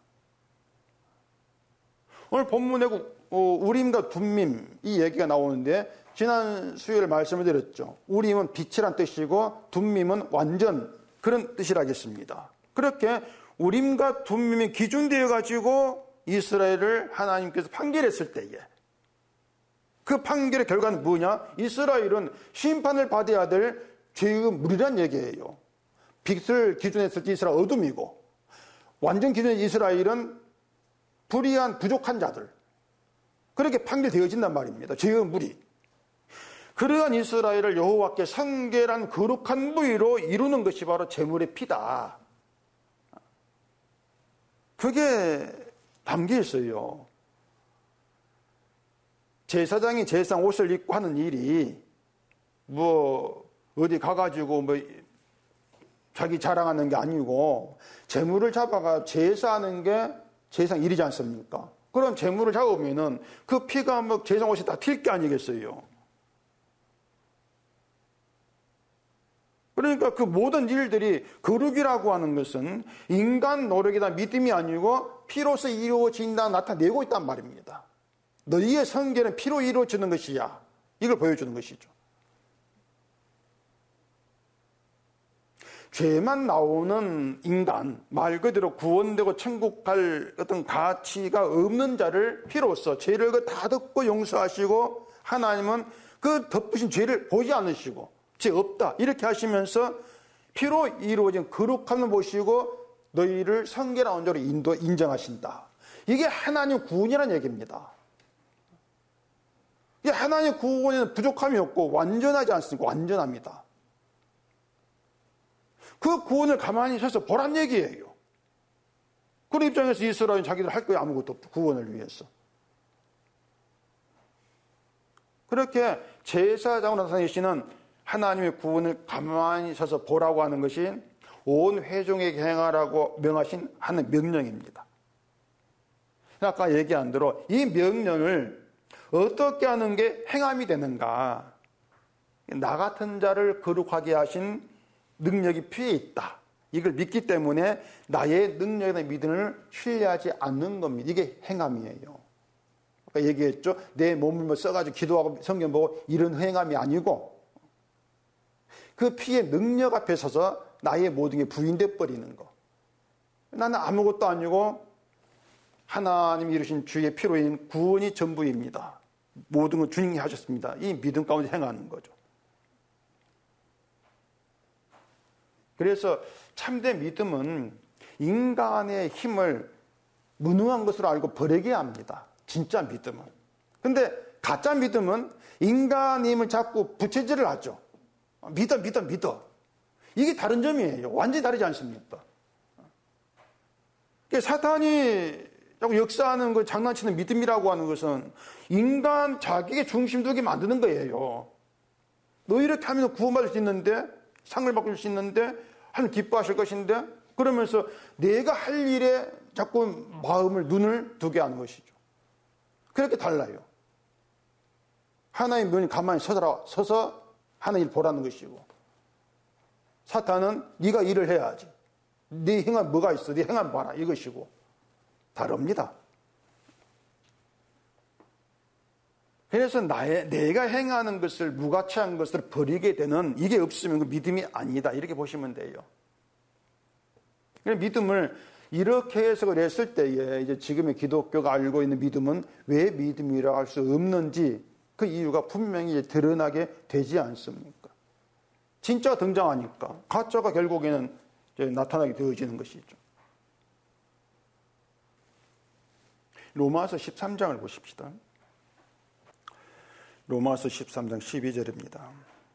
오늘 본문에 우림과 둠밈 이 얘기가 나오는데 지난 수요일 말씀을 드렸죠. 우림은 빛이란 뜻이고 둠밈은 완전, 그런 뜻이라겠습니다. 그렇게 우림과 둠밈이 기준되어 가지고 이스라엘을 하나님께서 판결했을 때에 그 판결의 결과는 뭐냐? 이스라엘은 심판을 받아야 될 죄의 물이란 얘기예요. 빛을 기준했을 때 이스라엘 어둠이고, 완전 기준의 이스라엘은 불의한 부족한 자들, 그렇게 판결되어진단 말입니다. 죄의 물이. 그러한 이스라엘을 여호와께 성결한 거룩한 부위로 이루는 것이 바로 제물의 피다. 그게 담겨 있어요. 제사장이 제사장 옷을 입고 하는 일이 뭐 어디 가가지고 뭐 자기 자랑하는 게 아니고 제물을 잡아가 제사하는 게 제사장 일이지 않습니까? 그런 제물을 잡으면은 그 피가 뭐 제사장 옷에 다 튈 게 아니겠어요? 그러니까 그 모든 일들이 거룩이라고 하는 것은 인간 노력이다 믿음이 아니고 피로서 이루어진다 나타내고 있단 말입니다. 너희의 성결은 피로 이루어지는 것이야. 이걸 보여주는 것이죠. 죄만 나오는 인간, 말 그대로 구원되고 천국 갈 어떤 가치가 없는 자를 피로써 죄를 다 덮고 용서하시고 하나님은 그 덮으신 죄를 보지 않으시고 죄 없다 이렇게 하시면서 피로 이루어진 거룩함을 보시고 너희를 성결한 자로 인정하신다. 이게 하나님 구원이라는 얘기입니다. 이 하나님 구원에는 부족함이 없고 완전하지 않습니까? 완전합니다. 그 구원을 가만히 서서 보란 얘기예요. 그런 입장에서 이스라엘은 자기들 할 거야 아무것도 없고 구원을 위해서. 그렇게 제사장으로 나타내시는 하나님의 구원을 가만히 서서 보라고 하는 것이 온 회중에게 행하라고 명하신 하는 명령입니다. 아까 얘기한 대로 이 명령을 어떻게 하는 게 행함이 되는가? 나 같은 자를 거룩하게 하신 능력이 필요에 있다. 이걸 믿기 때문에 나의 능력이나 믿음을 신뢰하지 않는 겁니다. 이게 행함이에요. 아까 얘기했죠. 내 몸을 써가지고 기도하고 성경 보고 이런 행함이 아니고 그 피의 능력 앞에 서서 나의 모든 게 부인돼 버리는 거. 나는 아무것도 아니고 하나님이 이루신 주의 피로 인한 구원이 전부입니다. 모든 걸 주님이 하셨습니다. 이 믿음 가운데 행하는 거죠. 그래서 참된 믿음은 인간의 힘을 무능한 것으로 알고 버리게 합니다. 진짜 믿음은. 근데 가짜 믿음은 인간의 힘을 자꾸 부채질을 하죠. 믿어. 이게 다른 점이에요. 완전히 다르지 않습니까? 사탄이 자꾸 역사하는 걸 장난치는 믿음이라고 하는 것은 인간 자기의 중심 두게 만드는 거예요. 너 이렇게 하면 구원받을 수 있는데, 상을 받을 수 있는데, 하나님 기뻐하실 것인데, 그러면서 내가 할 일에 자꾸 마음을, 눈을 두게 하는 것이죠. 그렇게 달라요. 하나님 눈이 가만히 서서 하나님 일 보라는 것이고, 사탄은 네가 일을 해야지. 네 행함 뭐가 있어? 네 행함 봐라. 이것이고 다릅니다. 그래서 내가 행하는 것을 무가치한 것을 버리게 되는 이게 없으면 그 믿음이 아니다. 이렇게 보시면 돼요. 믿음을 이렇게 해석을 했을 때에 이제 지금의 기독교가 알고 있는 믿음은 왜 믿음이라고 할 수 없는지 그 이유가 분명히 드러나게 되지 않습니까? 진짜가 등장하니까 가짜가 결국에는 이제 나타나게 되어지는 것이죠. 로마서 13장을 보십시다. 로마서 13장 12절입니다.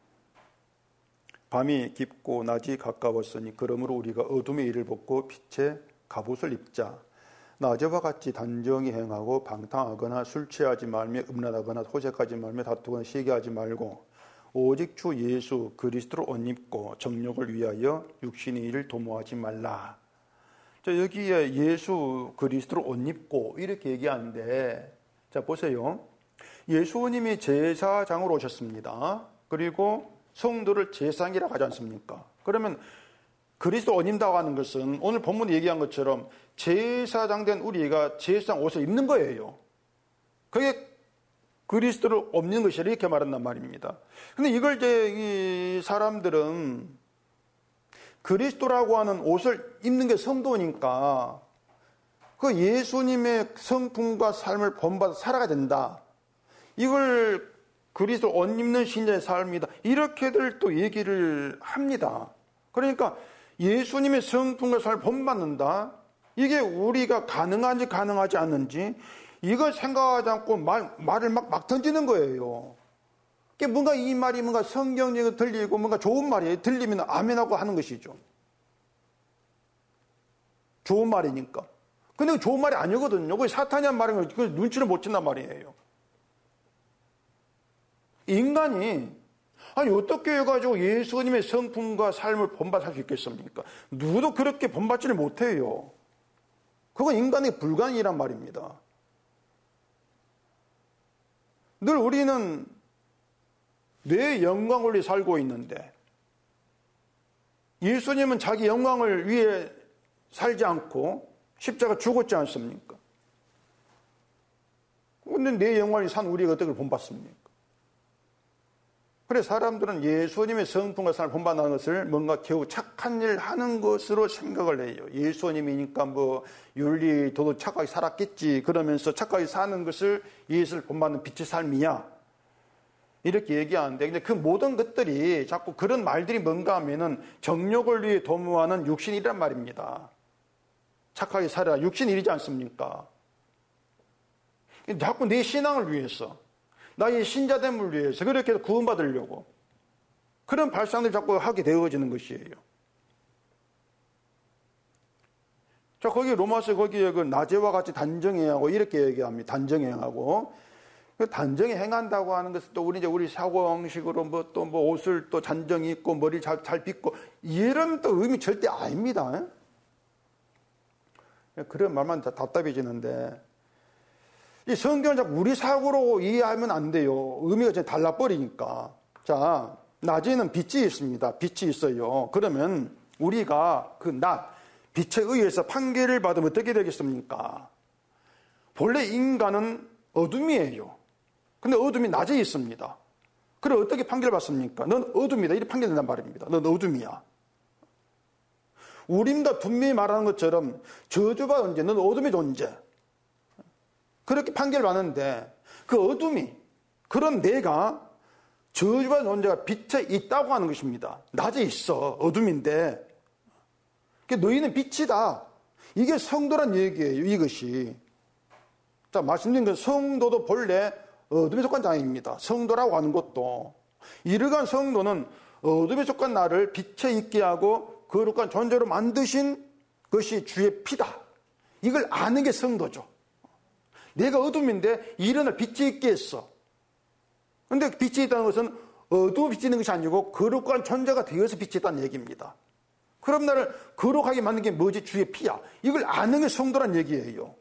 밤이 깊고 낮이 가까웠으니 그러므로 우리가 어둠의 일을 벗고 빛의 갑옷을 입자. 낮에와 같이 단정히 행하고 방탕하거나 술 취하지 말며 음란하거나 호색하지 말며 다투거나 시기하지 말고 오직 주 예수 그리스도를 옷 입고 정욕을 위하여 육신의 일을 도모하지 말라. 자, 여기에 예수 그리스도를 옷 입고 이렇게 얘기하는데, 자 보세요. 예수님이 제사장으로 오셨습니다. 그리고 성도를 제사장이라고 하지 않습니까? 그러면 그리스도 옷 입는다고 하는 것은 오늘 본문에 얘기한 것처럼 제사장 된 우리가 제사장 옷을 입는 거예요. 그게 그리스도를 옷 입는 것이라 이렇게 말한단 말입니다. 근데 이걸 이제 이 사람들은 그리스도라고 하는 옷을 입는 게 성도니까 그 예수님의 성품과 삶을 본받아 살아가야 된다. 이걸 그리스도 옷 입는 신자의 삶이다. 이렇게들 또 얘기를 합니다. 그러니까 예수님의 성품과 삶을 본받는다. 이게 우리가 가능한지 가능하지 않는지 이걸 생각하지 않고 말을 막 던지는 거예요. 뭔가 이 말이 뭔가 성경적으로 들리고 뭔가 좋은 말이에요. 들리면 아멘하고 하는 것이죠. 좋은 말이니까. 근데 좋은 말이 아니거든요. 그게 사탄이 한 말인 거 눈치를 못 챈단 말이에요. 인간이 아니 어떻게 해가지고 예수님의 성품과 삶을 본받을 수 있겠습니까? 누구도 그렇게 본받지를 못해요. 그건 인간의 불가능이란 말입니다. 늘 우리는 내 영광을 위해 살고 있는데 예수님은 자기 영광을 위해 살지 않고 십자가 죽었지 않습니까? 그런데 내 영광을 산 우리가 어떻게 본받습니까? 그래서 사람들은 예수님의 성품과 삶을 본받는 것을 뭔가 겨우 착한 일 하는 것으로 생각을 해요. 예수님이니까 뭐 윤리, 도덕 착하게 살았겠지. 그러면서 착하게 사는 것을 예수를 본받는 빛의 삶이야. 이렇게 얘기하는데, 근데 그 모든 것들이 자꾸 그런 말들이 뭔가 하면은 정욕을 위해 도모하는 육신이란 말입니다. 착하게 살아야 육신일이지 않습니까? 자꾸 내 신앙을 위해서, 나의 신자됨을 위해서 그렇게 해서 구원받으려고 그런 발상들을 자꾸 하게 되어지는 것이에요. 자, 거기 로마서 거기에 그 낮에와 같이 단정해하고 이렇게 얘기합니다. 단정해하고 단정히 행한다고 하는 것은 또 우리 사고방식으로 또 옷을 또 단정히 입고 머리 잘 빗고 이런 또 의미 절대 아닙니다. 그런 말만 답답해지는데 이 성경을 자꾸 우리 사고로 이해하면 안 돼요. 의미가 좀 달라버리니까. 자, 낮에는 빛이 있습니다. 빛이 있어요. 그러면 우리가 그 빛에 의해서 판결을 받으면 어떻게 되겠습니까? 본래 인간은 어둠이에요. 근데 어둠이 낮에 있습니다. 그래 어떻게 판결받습니까? 넌 어둠이다. 이렇게 판결된단 말입니다. 넌 어둠이야. 우림도 분명히 말하는 것처럼 저주받은 존재, 넌 어둠의 존재. 그렇게 판결받는데 그 어둠이, 그런 내가 저주받은 존재가 빛에 있다고 하는 것입니다. 낮에 있어. 어둠인데. 너희는 빛이다. 이게 성도란 얘기예요. 이것이. 자, 말씀드린 건 성도도 본래 어둠에 속한 자입니다. 성도라고 하는 것도. 이러한 성도는 어둠에 속한 나를 빛에 있게 하고 거룩한 존재로 만드신 것이 주의 피다. 이걸 아는 게 성도죠. 내가 어둠인데 일어날 빛이 있게 했어. 그런데 빛이 있다는 것은 어두워 빛이 있는 것이 아니고 거룩한 존재가 되어서 빛이 있다는 얘기입니다. 그럼 나를 거룩하게 만든 게 뭐지? 주의 피야. 이걸 아는 게 성도란 얘기예요.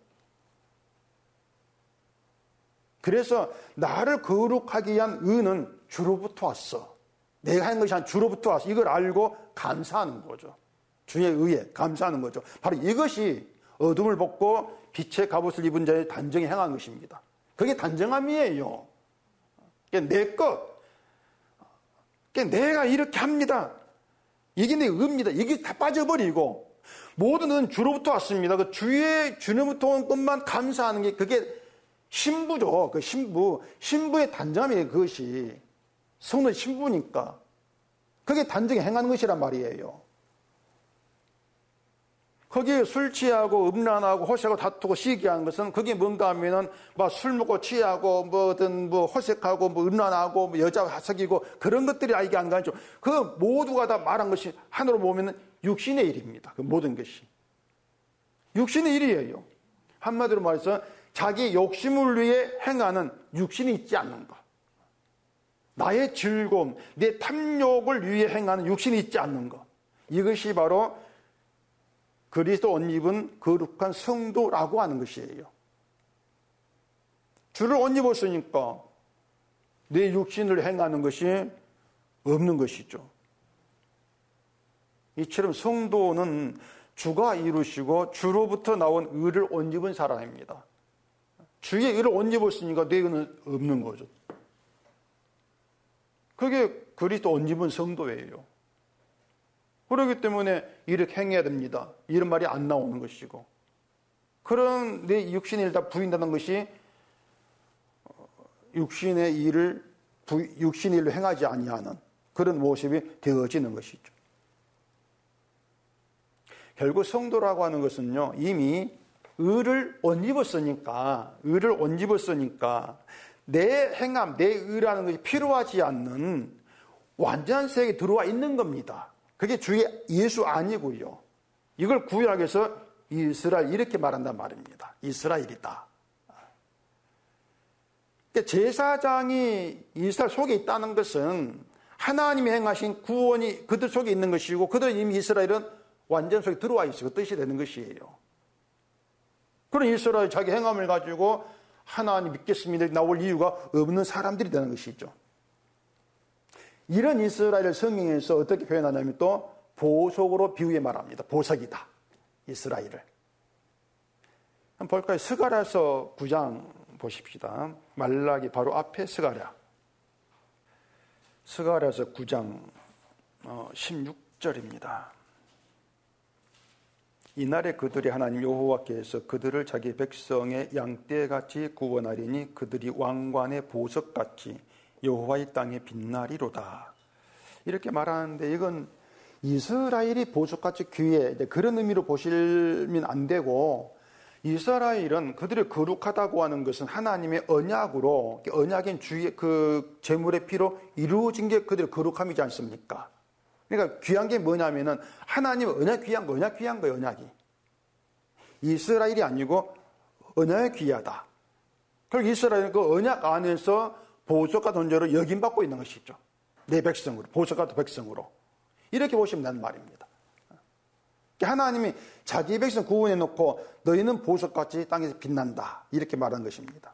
그래서 나를 거룩하게 위한 의는 주로부터 왔어. 내가 한 것이 아니라 주로부터 왔어. 이걸 알고 감사하는 거죠. 주의 의에 감사하는 거죠. 바로 이것이 어둠을 벗고 빛의 갑옷을 입은 자의 단정히 행한 것입니다. 그게 단정함이에요. 내 것. 내가 이렇게 합니다. 이게 내 의입니다. 이게 다 빠져버리고 모든 은 주로부터 왔습니다. 그 주로부터 온 것만 감사하는 게 그게 신부죠. 그 신부의 단정함이에요. 그것이 성도의 신부니까 그게 단정히 행하는 것이란 말이에요. 거기에 술 취하고 음란하고 호색하고 다투고 시기하는 것은 그게 뭔가 하면은 막 술 먹고 취하고 뭐든 호색하고 음란하고 여자 사귀고 그런 것들이 이게 안 가죠. 그 모두가 다 말한 것이 하나로 보면은 육신의 일입니다. 그 모든 것이 육신의 일이에요. 한마디로 말해서 자기 욕심을 위해 행하는 육신이 있지 않는 것. 나의 즐거움, 내 탐욕을 위해 행하는 육신이 있지 않는 것. 이것이 바로 그리스도 옷 입은 거룩한 성도라고 하는 것이에요. 주를 옷 입었으니까 내 육신을 행하는 것이 없는 것이죠. 이처럼 성도는 주가 이루시고 주로부터 나온 의를 옷 입은 사람입니다. 주의 의를 옷 입었으니까 내 의는 없는 거죠. 그게 그리스도 옷 입은 성도예요. 그렇기 때문에 이렇게 행해야 됩니다. 이런 말이 안 나오는 것이고 그런 내 육신의 일을 다 부인하는 것이 육신의 일을 육신의 일로 행하지 아니하는 그런 모습이 되어지는 것이죠. 결국 성도라고 하는 것은요, 이미 의를 옷 입었으니까 내 행함, 내 의라는 것이 필요하지 않는 완전한 세계에 들어와 있는 겁니다. 그게 주의 예수 아니고요. 이걸 구약하기 위해서 이스라엘 이렇게 말한단 말입니다. 이스라엘이다. 제사장이 이스라엘 속에 있다는 것은 하나님이 행하신 구원이 그들 속에 있는 것이고 그들 이미 이스라엘은 완전 속에 들어와 있어. 그 뜻이 되는 것이에요. 그런 이스라엘 자기 행함을 가지고 하나님 믿겠습니다 나올 이유가 없는 사람들이 되는 것이죠. 이런 이스라엘을 성경에서 어떻게 표현하냐면 또 보석으로 비유해 말합니다. 보석이다. 이스라엘을. 한번 볼까요? 스가랴서 9장 보십시다. 말라기 바로 앞에 스가랴. 스가랴서 9장 16절입니다. 이날에 그들이 하나님 여호와께서 그들을 자기 백성의 양떼같이 구원하리니 그들이 왕관의 보석같이 여호와의 땅에 빛나리로다. 이렇게 말하는데 이건 이스라엘이 보석같이 귀해 그런 의미로 보시면 안 되고 이스라엘은 그들이 거룩하다고 하는 것은 하나님의 언약으로 언약인 주의 그 제물의 피로 이루어진 게 그들의 거룩함이지 않습니까? 그러니까 귀한 게 뭐냐면은 하나님의 언약 귀한 거, 언약 귀한 거예요, 언약이. 이스라엘이 아니고 언약이 귀하다. 그리고 이스라엘은 그 언약 안에서 보석과 존재로 여김받고 있는 것이죠. 내 백성으로, 보석과 백성으로. 이렇게 보시면 되는 말입니다. 하나님이 자기 백성 구원해 놓고 너희는 보석같이 땅에서 빛난다. 이렇게 말한 것입니다.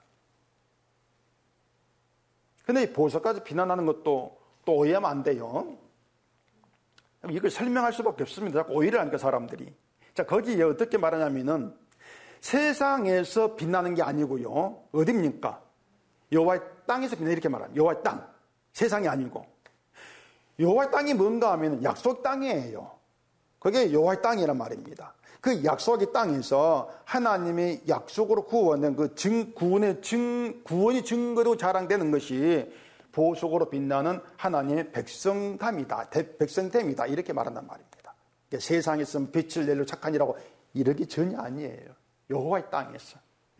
근데 이 보석같이 빛나는 것도 또 오해하면 안 돼요. 이걸 설명할 수밖에 없습니다. 자꾸 오해를 하니까 사람들이. 자, 거기에 어떻게 말하냐면은 세상에서 빛나는 게 아니고요. 어딥니까? 여호와의 땅에서 빛나 이렇게 말합니다. 여호와의 땅. 세상이 아니고. 여호와의 땅이 뭔가 하면 약속 땅이에요. 그게 여호와의 땅이란 말입니다. 그 약속의 땅에서 하나님의 약속으로 구원된 그 구원이 증거로 자랑되는 것이 보석으로 빛나는 하나님의 백성됨이다. 백성됨이다. 이렇게 말한단 말입니다. 그러니까 세상에서 빛을 내려 착한이라고 이러기 전혀 아니에요. 여호와의 땅에서.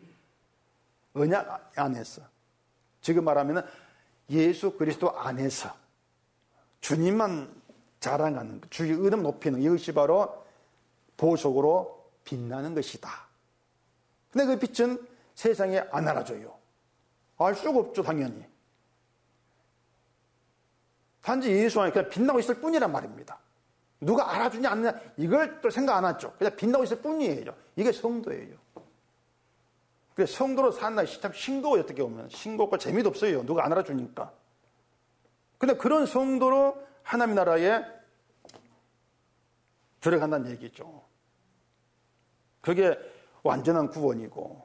언약 안에서. 지금 말하면 예수 그리스도 안에서. 주님만 자랑하는, 주의 이름 높이는 이것이 바로 보석으로 빛나는 것이다. 근데 그 빛은 세상에 안 알아줘요. 알 수가 없죠, 당연히. 단지 예수 안에 그냥 빛나고 있을 뿐이란 말입니다. 누가 알아주냐, 안 하냐, 이걸 또 생각 안 하죠. 그냥 빛나고 있을 뿐이에요. 이게 성도예요. 그래서 성도로 사는 날이 참 싱거워요, 어떻게 보면. 싱겁고 재미도 없어요. 누가 안 알아주니까. 근데 그런 성도로 하나님 나라에 들어간다는 얘기죠. 그게 완전한 구원이고.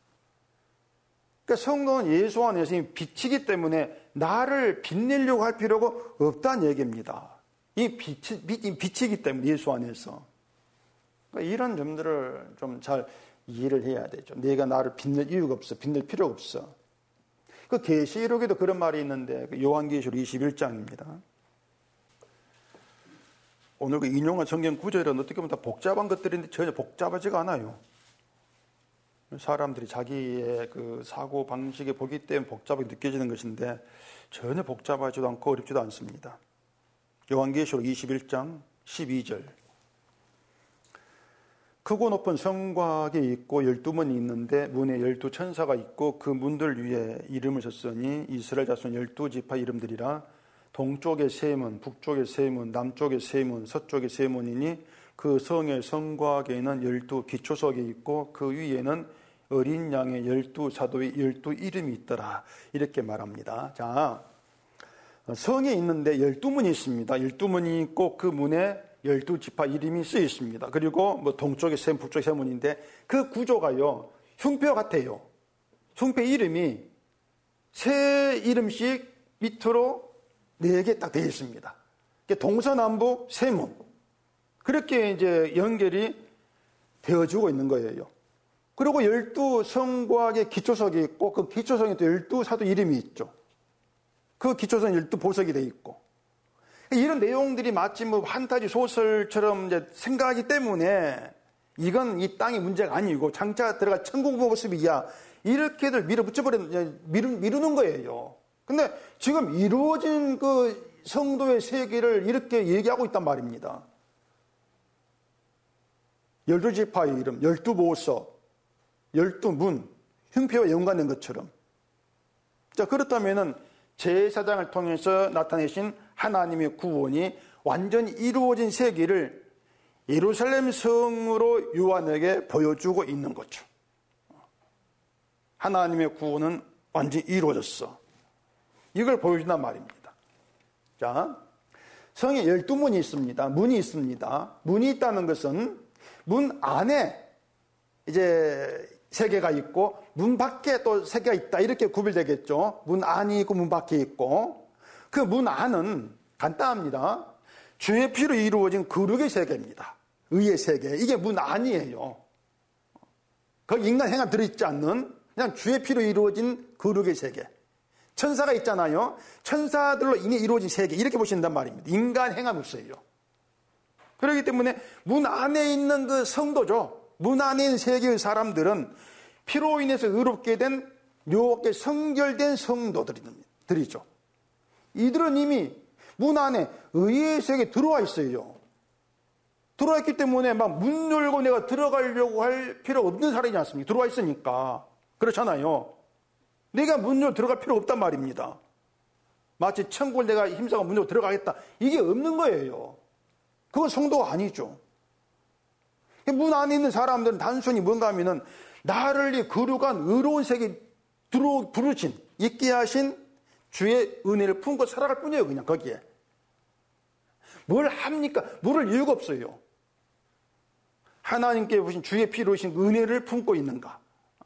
그러니까 성도는 예수 안에서 빛이기 때문에 나를 빛내려고 할 필요가 없다는 얘기입니다. 이 빛이기 때문에 예수 안에서. 그러니까 이런 점들을 좀 잘 이해를 해야 되죠. 내가 나를 빛낼 이유가 없어. 빛낼 필요가 없어. 그 계시록에도 그런 말이 있는데 요한계시록 21장입니다. 오늘 그 인용한 성경 구절은 어떻게 보면 다 복잡한 것들인데 전혀 복잡하지가 않아요. 사람들이 자기의 그 사고 방식에 보기 때문에 복잡하게 느껴지는 것인데 전혀 복잡하지도 않고 어렵지도 않습니다. 요한계시록 21장 12절. 크고 높은 성곽이 있고 12문이 있는데 문에 12천사가 있고 그 문들 위에 이름을 썼으니 이스라엘 자손 12지파 이름들이라. 동쪽의 세 문, 북쪽의 세 문, 남쪽의 세 문, 서쪽의 세 문이니 그 성의 성곽에는 12 기초석이 있고 그 위에는 어린 양의 12 사도의 12 이름이 있더라. 이렇게 말합니다. 자, 성에 있는데 12문이 있습니다. 12문이 있고 그 문에 12지파 이름이 쓰여 있습니다. 그리고 뭐 동쪽의 세 문, 북쪽의 세 문인데 그 구조가요, 흉표 같아요. 흉표 이름이 세 이름씩 밑으로 4개 딱 되어 있습니다. 동서남북 세 문. 그렇게 이제 연결이 되어지고 있는 거예요. 그리고 12 성곽의 기초석이 있고 그 기초석에 또 12 사도 이름이 있죠. 그 기초석은 12 보석이 되어 있고. 이런 내용들이 마치 뭐 판타지 소설처럼 이제 생각하기 때문에 이건 이 땅의 문제가 아니고 장차 들어갈 천국 모습이야. 이렇게들 미루는 거예요. 근데 지금 이루어진 그 성도의 세계를 이렇게 얘기하고 있단 말입니다. 12지파의 이름, 12보석, 12문, 흉표와 연관된 것처럼. 자, 그렇다면은 제사장을 통해서 나타내신 하나님의 구원이 완전히 이루어진 세계를 예루살렘 성으로 요한에게 보여주고 있는 거죠. 하나님의 구원은 완전히 이루어졌어. 이걸 보여준단 말입니다. 자, 성에 12문이 있습니다. 문이 있습니다. 문이 있다는 것은 문 안에 이제 세계가 있고 문 밖에 또 세계가 있다. 이렇게 구별되겠죠. 문 안이 있고 문 밖에 있고 그 문 안은 간단합니다. 주의 피로 이루어진 거룩의 세계입니다. 의의 세계. 이게 문 안이에요. 거기 인간 행함 들어있지 않는 그냥 주의 피로 이루어진 거룩의 세계. 천사가 있잖아요. 천사들로 인해 이루어진 세계. 이렇게 보신단 말입니다. 인간 행함 없어요. 그렇기 때문에 문 안에 있는 그 성도죠. 문 안에 있는 세계의 사람들은 피로 인해서 의롭게 된 묘하게 성결된 성도들이죠. 이들은 이미 문 안에 의의 세계에 들어와 있어요. 들어와 있기 때문에 막 문 열고 내가 들어가려고 할 필요 없는 사람이지 않습니까? 들어와 있으니까. 그렇잖아요. 내가 문으로 들어갈 필요 없단 말입니다. 마치 천국을 내가 힘써서 문으로 들어가겠다. 이게 없는 거예요. 그건 성도가 아니죠. 문 안에 있는 사람들은 단순히 뭔가 하면은 나를 이 거룩한 의로운 세계에 부르신, 있게 하신 주의 은혜를 품고 살아갈 뿐이에요. 그냥 거기에. 뭘 합니까? 물을 이유가 없어요. 하나님께 보신 주의 피로 오신 은혜를 품고 있는가?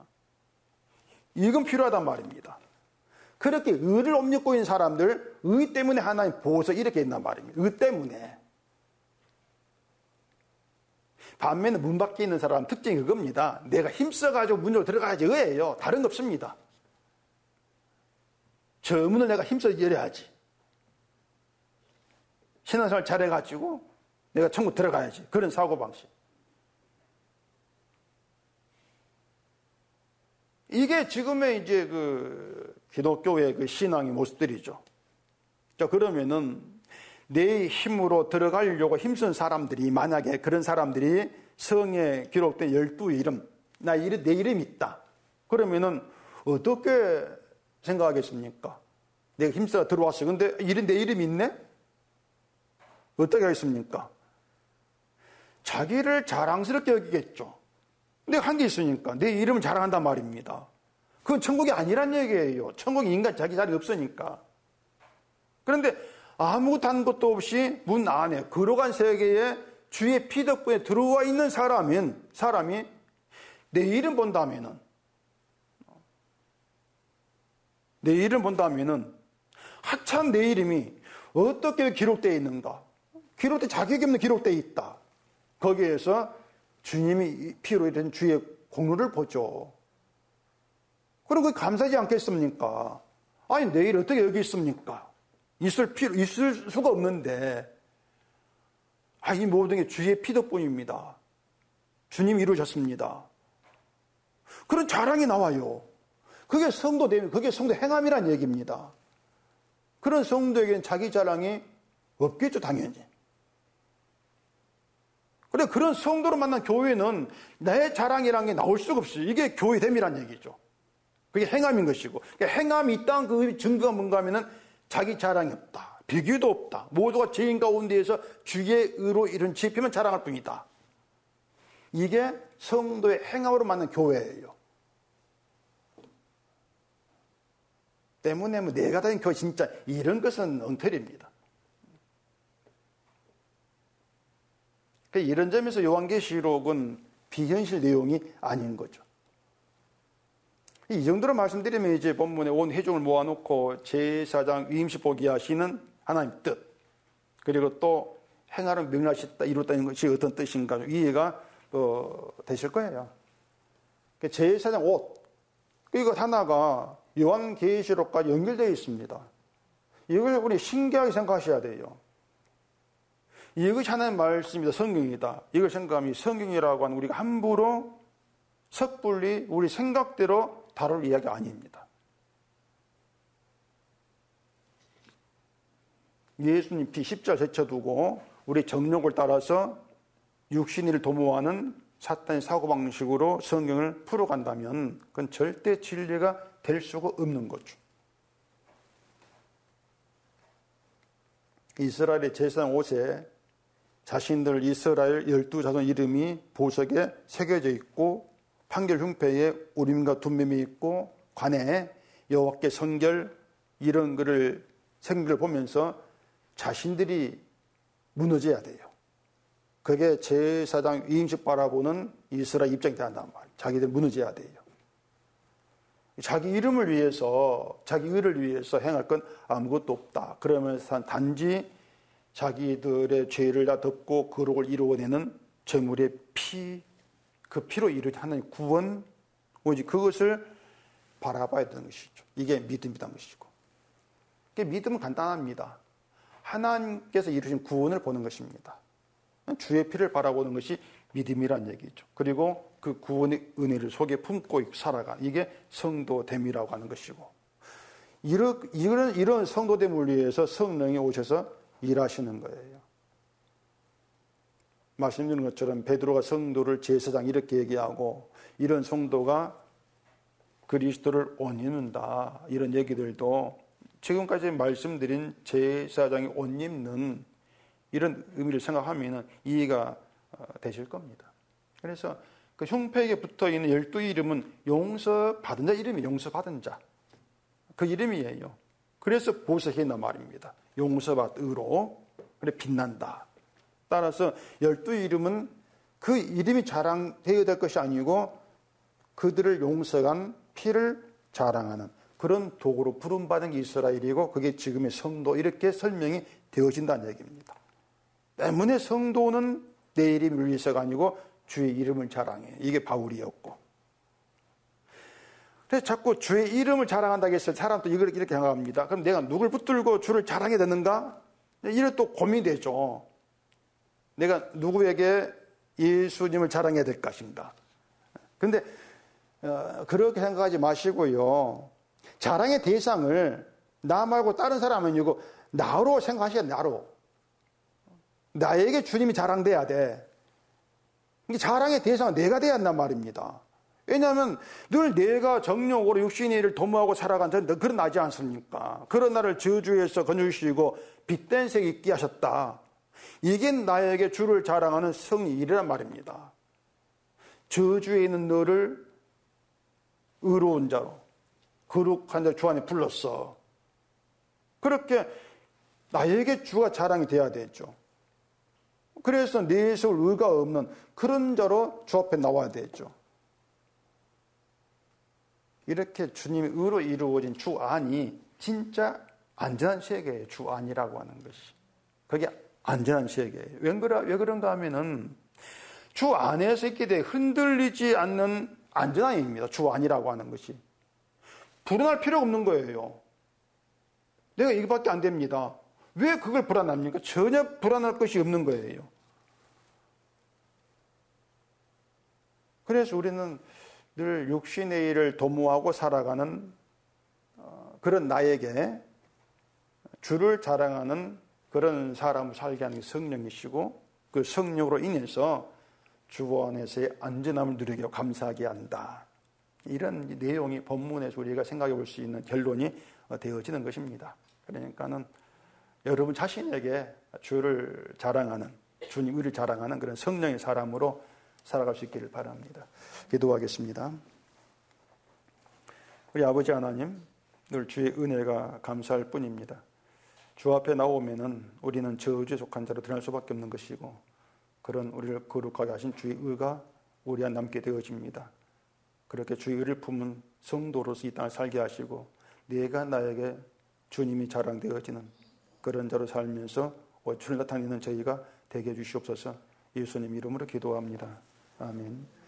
이건 필요하단 말입니다. 그렇게 의를 옮기고 있는 사람들, 의 때문에 하나님 보호서 이렇게 있단 말입니다. 의 때문에. 반면에 문 밖에 있는 사람 특징이 그겁니다. 내가 힘써가지고 문으로 들어가야지 의예요. 다른 거 없습니다. 저 문을 내가 힘써 열어야지. 신앙생활 잘해가지고 내가 천국 들어가야지. 그런 사고방식. 이게 지금의 이제 그 기독교의 그 신앙의 모습들이죠. 자, 그러면은 내 힘으로 들어가려고 힘쓴 사람들이, 만약에 그런 사람들이 성에 기록된 12 이름, 내 이름이 있다. 그러면은 어떻게 생각하겠습니까? 내가 힘써 들어왔어. 근데 내 이름이 있네? 어떻게 하겠습니까? 자기를 자랑스럽게 여기겠죠. 내가 한 게 있으니까 내 이름을 자랑한단 말입니다. 그건 천국이 아니란 얘기예요. 천국이 인간 자기 자리 없으니까. 그런데 아무것도 한 것도 없이 문 안에 거룩한 세계에 주의 피 덕분에 들어와 있는 사람이 내 이름 본다면은 하찮은 내 이름이 어떻게 기록되어 있는가? 자격이 없는 기록되어 있다. 거기에서 주님이 피로 이룬 주의 공로를 보죠. 그럼 그게 감사하지 않겠습니까? 아니, 내일 어떻게 여기 있습니까? 있을 수가 없는데, 이 모든 게 주의 피 덕분입니다. 주님이 이루셨습니다. 그런 자랑이 나와요. 그게 성도되면, 그게 성도 행함이란 얘기입니다. 그런 성도에게는 자기 자랑이 없겠죠, 당연히. 그래, 그런 성도로 만난 교회는 내 자랑이라는 게 나올 수가 없어요. 이게 교회됨이란 얘기죠. 그게 행함인 것이고. 그러니까 행함이 있다는 그 증거가 뭔가 하면은 자기 자랑이 없다. 비교도 없다. 모두가 죄인 가운데에서 주의 의로 이룬 지피면 자랑할 뿐이다. 이게 성도의 행함으로 만난 교회예요. 때문에 내가 다닌 교회 진짜 이런 것은 엉터리입니다. 이런 점에서 요한계시록은 비현실 내용이 아닌 거죠. 이 정도로 말씀드리면 이제 본문에 온 회중을 모아놓고 제사장 위임식 보게 하시는 하나님 뜻, 그리고 또 행하라고 명령하셨다, 이뤘다는 것이 어떤 뜻인가 이해가 되실 거예요. 제사장 옷, 이것 하나가 요한계시록까지 연결되어 있습니다. 이걸 우리 신기하게 생각하셔야 돼요. 이것이 하나님의 말씀이다, 성경이다. 이걸 생각하면 성경이라고 하는 우리가 함부로 섣불리 우리 생각대로 다룰 이야기가 아닙니다. 예수님 피 십자가 제쳐두고 우리 정욕을 따라서 육신을 도모하는 사탄의 사고방식으로 성경을 풀어간다면 그건 절대 진리가 될 수가 없는 거죠. 이스라엘의 제사장 옷에 자신들 이스라엘 12자손 이름이 보석에 새겨져 있고 판결 흉패에 우림과 둠밈이 있고 관에 여호와께 성결 이런 글을 생글을 보면서 자신들이 무너져야 돼요. 그게 제사장 위임식 바라보는 이스라엘 입장이 된단 말이에요. 자기들 무너져야 돼요. 자기 이름을 위해서, 자기 의를 위해서 행할 건 아무것도 없다. 그러면서 단지 자기들의 죄를 다 덮고 거룩을 이루어내는 제물의 피, 그 피로 이루어진 하나님의 구원, 오직 그것을 바라봐야 되는 것이죠. 이게 믿음이라는 것이고. 믿음은 간단합니다. 하나님께서 이루신 구원을 보는 것입니다. 주의 피를 바라보는 것이 믿음이란 얘기죠. 그리고 그 구원의 은혜를 속에 품고 살아가. 이게 성도됨이라고 하는 것이고. 이런 성도됨을 위해서 성령이 오셔서 일하시는 거예요. 말씀드린 것처럼 베드로가 성도를 제사장 이렇게 얘기하고 이런 성도가 그리스도를 옷 입는다. 이런 얘기들도 지금까지 말씀드린 제사장이 옷 입는 이런 의미를 생각하면 이해가 되실 겁니다. 그래서 그 흉패에게 붙어있는 12 이름은 용서받은 자 이름이 용서받은 자. 그 이름이에요. 그래서 보석이나 말입니다. 용서받으로 그래 빛난다. 따라서 12 이름은 그 이름이 자랑되어야 될 것이 아니고 그들을 용서한 피를 자랑하는 그런 도구로 부름받은 게 이스라엘이고 그게 지금의 성도 이렇게 설명이 되어진다는 얘기입니다. 때문에 성도는 내 이름을 위해서가 아니고 주의 이름을 자랑해. 이게 바울이었고. 그래서 자꾸 주의 이름을 자랑한다고 했을 때 사람도 이렇게 생각합니다. 그럼 내가 누굴 붙들고 주를 자랑해야 되는가? 이래 또 고민이 되죠. 내가 누구에게 예수님을 자랑해야 될 것인가? 그런데 그렇게 생각하지 마시고요. 자랑의 대상을 나 말고 다른 사람 아니고 나로 생각하셔야 돼요. 나로. 나에게 주님이 자랑돼야 돼. 자랑의 대상은 내가 돼야 한단 말입니다. 왜냐하면 늘 내가 정욕으로 육신의 일을 도모하고 살아간 저는 그런 나지 않습니까? 그런 나를 저주에서 건져주시고 빛된 색 있게 하셨다. 이게 나에게 주를 자랑하는 성일이란 말입니다. 저주에 있는 너를 의로운 자로 거룩한 자로 주 안에 불렀어. 그렇게 나에게 주가 자랑이 돼야 되죠. 그래서 내 속을 의가 없는 그런 자로 주 앞에 나와야 되죠. 이렇게 주님의 의로 이루어진 주 안이 진짜 안전한 세계예요. 주 안이라고 하는 것이. 그게 안전한 세계예요. 왜 그런가 하면은 주 안에서 있게 돼 흔들리지 않는 안전함입니다. 주 안이라고 하는 것이. 불안할 필요가 없는 거예요. 내가 이거밖에 안 됩니다. 왜 그걸 불안합니까? 전혀 불안할 것이 없는 거예요. 그래서 우리는 늘 육신의 일을 도모하고 살아가는 그런 나에게 주를 자랑하는 그런 사람을 살게 하는 게 성령이시고 그 성령으로 인해서 주 안에서의 안전함을 누리게 감사하게 한다. 이런 내용이 본문에서 우리가 생각해 볼 수 있는 결론이 되어지는 것입니다. 그러니까는 여러분 자신에게 주를 자랑하는, 주님 의를 자랑하는 그런 성령의 사람으로 살아갈 수 있기를 바랍니다. 기도하겠습니다. 우리 아버지 하나님, 늘 주의 은혜가 감사할 뿐입니다. 주 앞에 나오면은 우리는 저주에 속한 자로 드러날 수밖에 없는 것이고, 그런 우리를 거룩하게 하신 주의 의가 우리 안 남게 되어집니다. 그렇게 주의 의를 품은 성도로서 이 땅을 살게 하시고, 내가 나에게 주님이 자랑되어지는 그런 자로 살면서 주를 나타내는 저희가 되게 해주시옵소서. 예수님 이름으로 기도합니다. 아멘.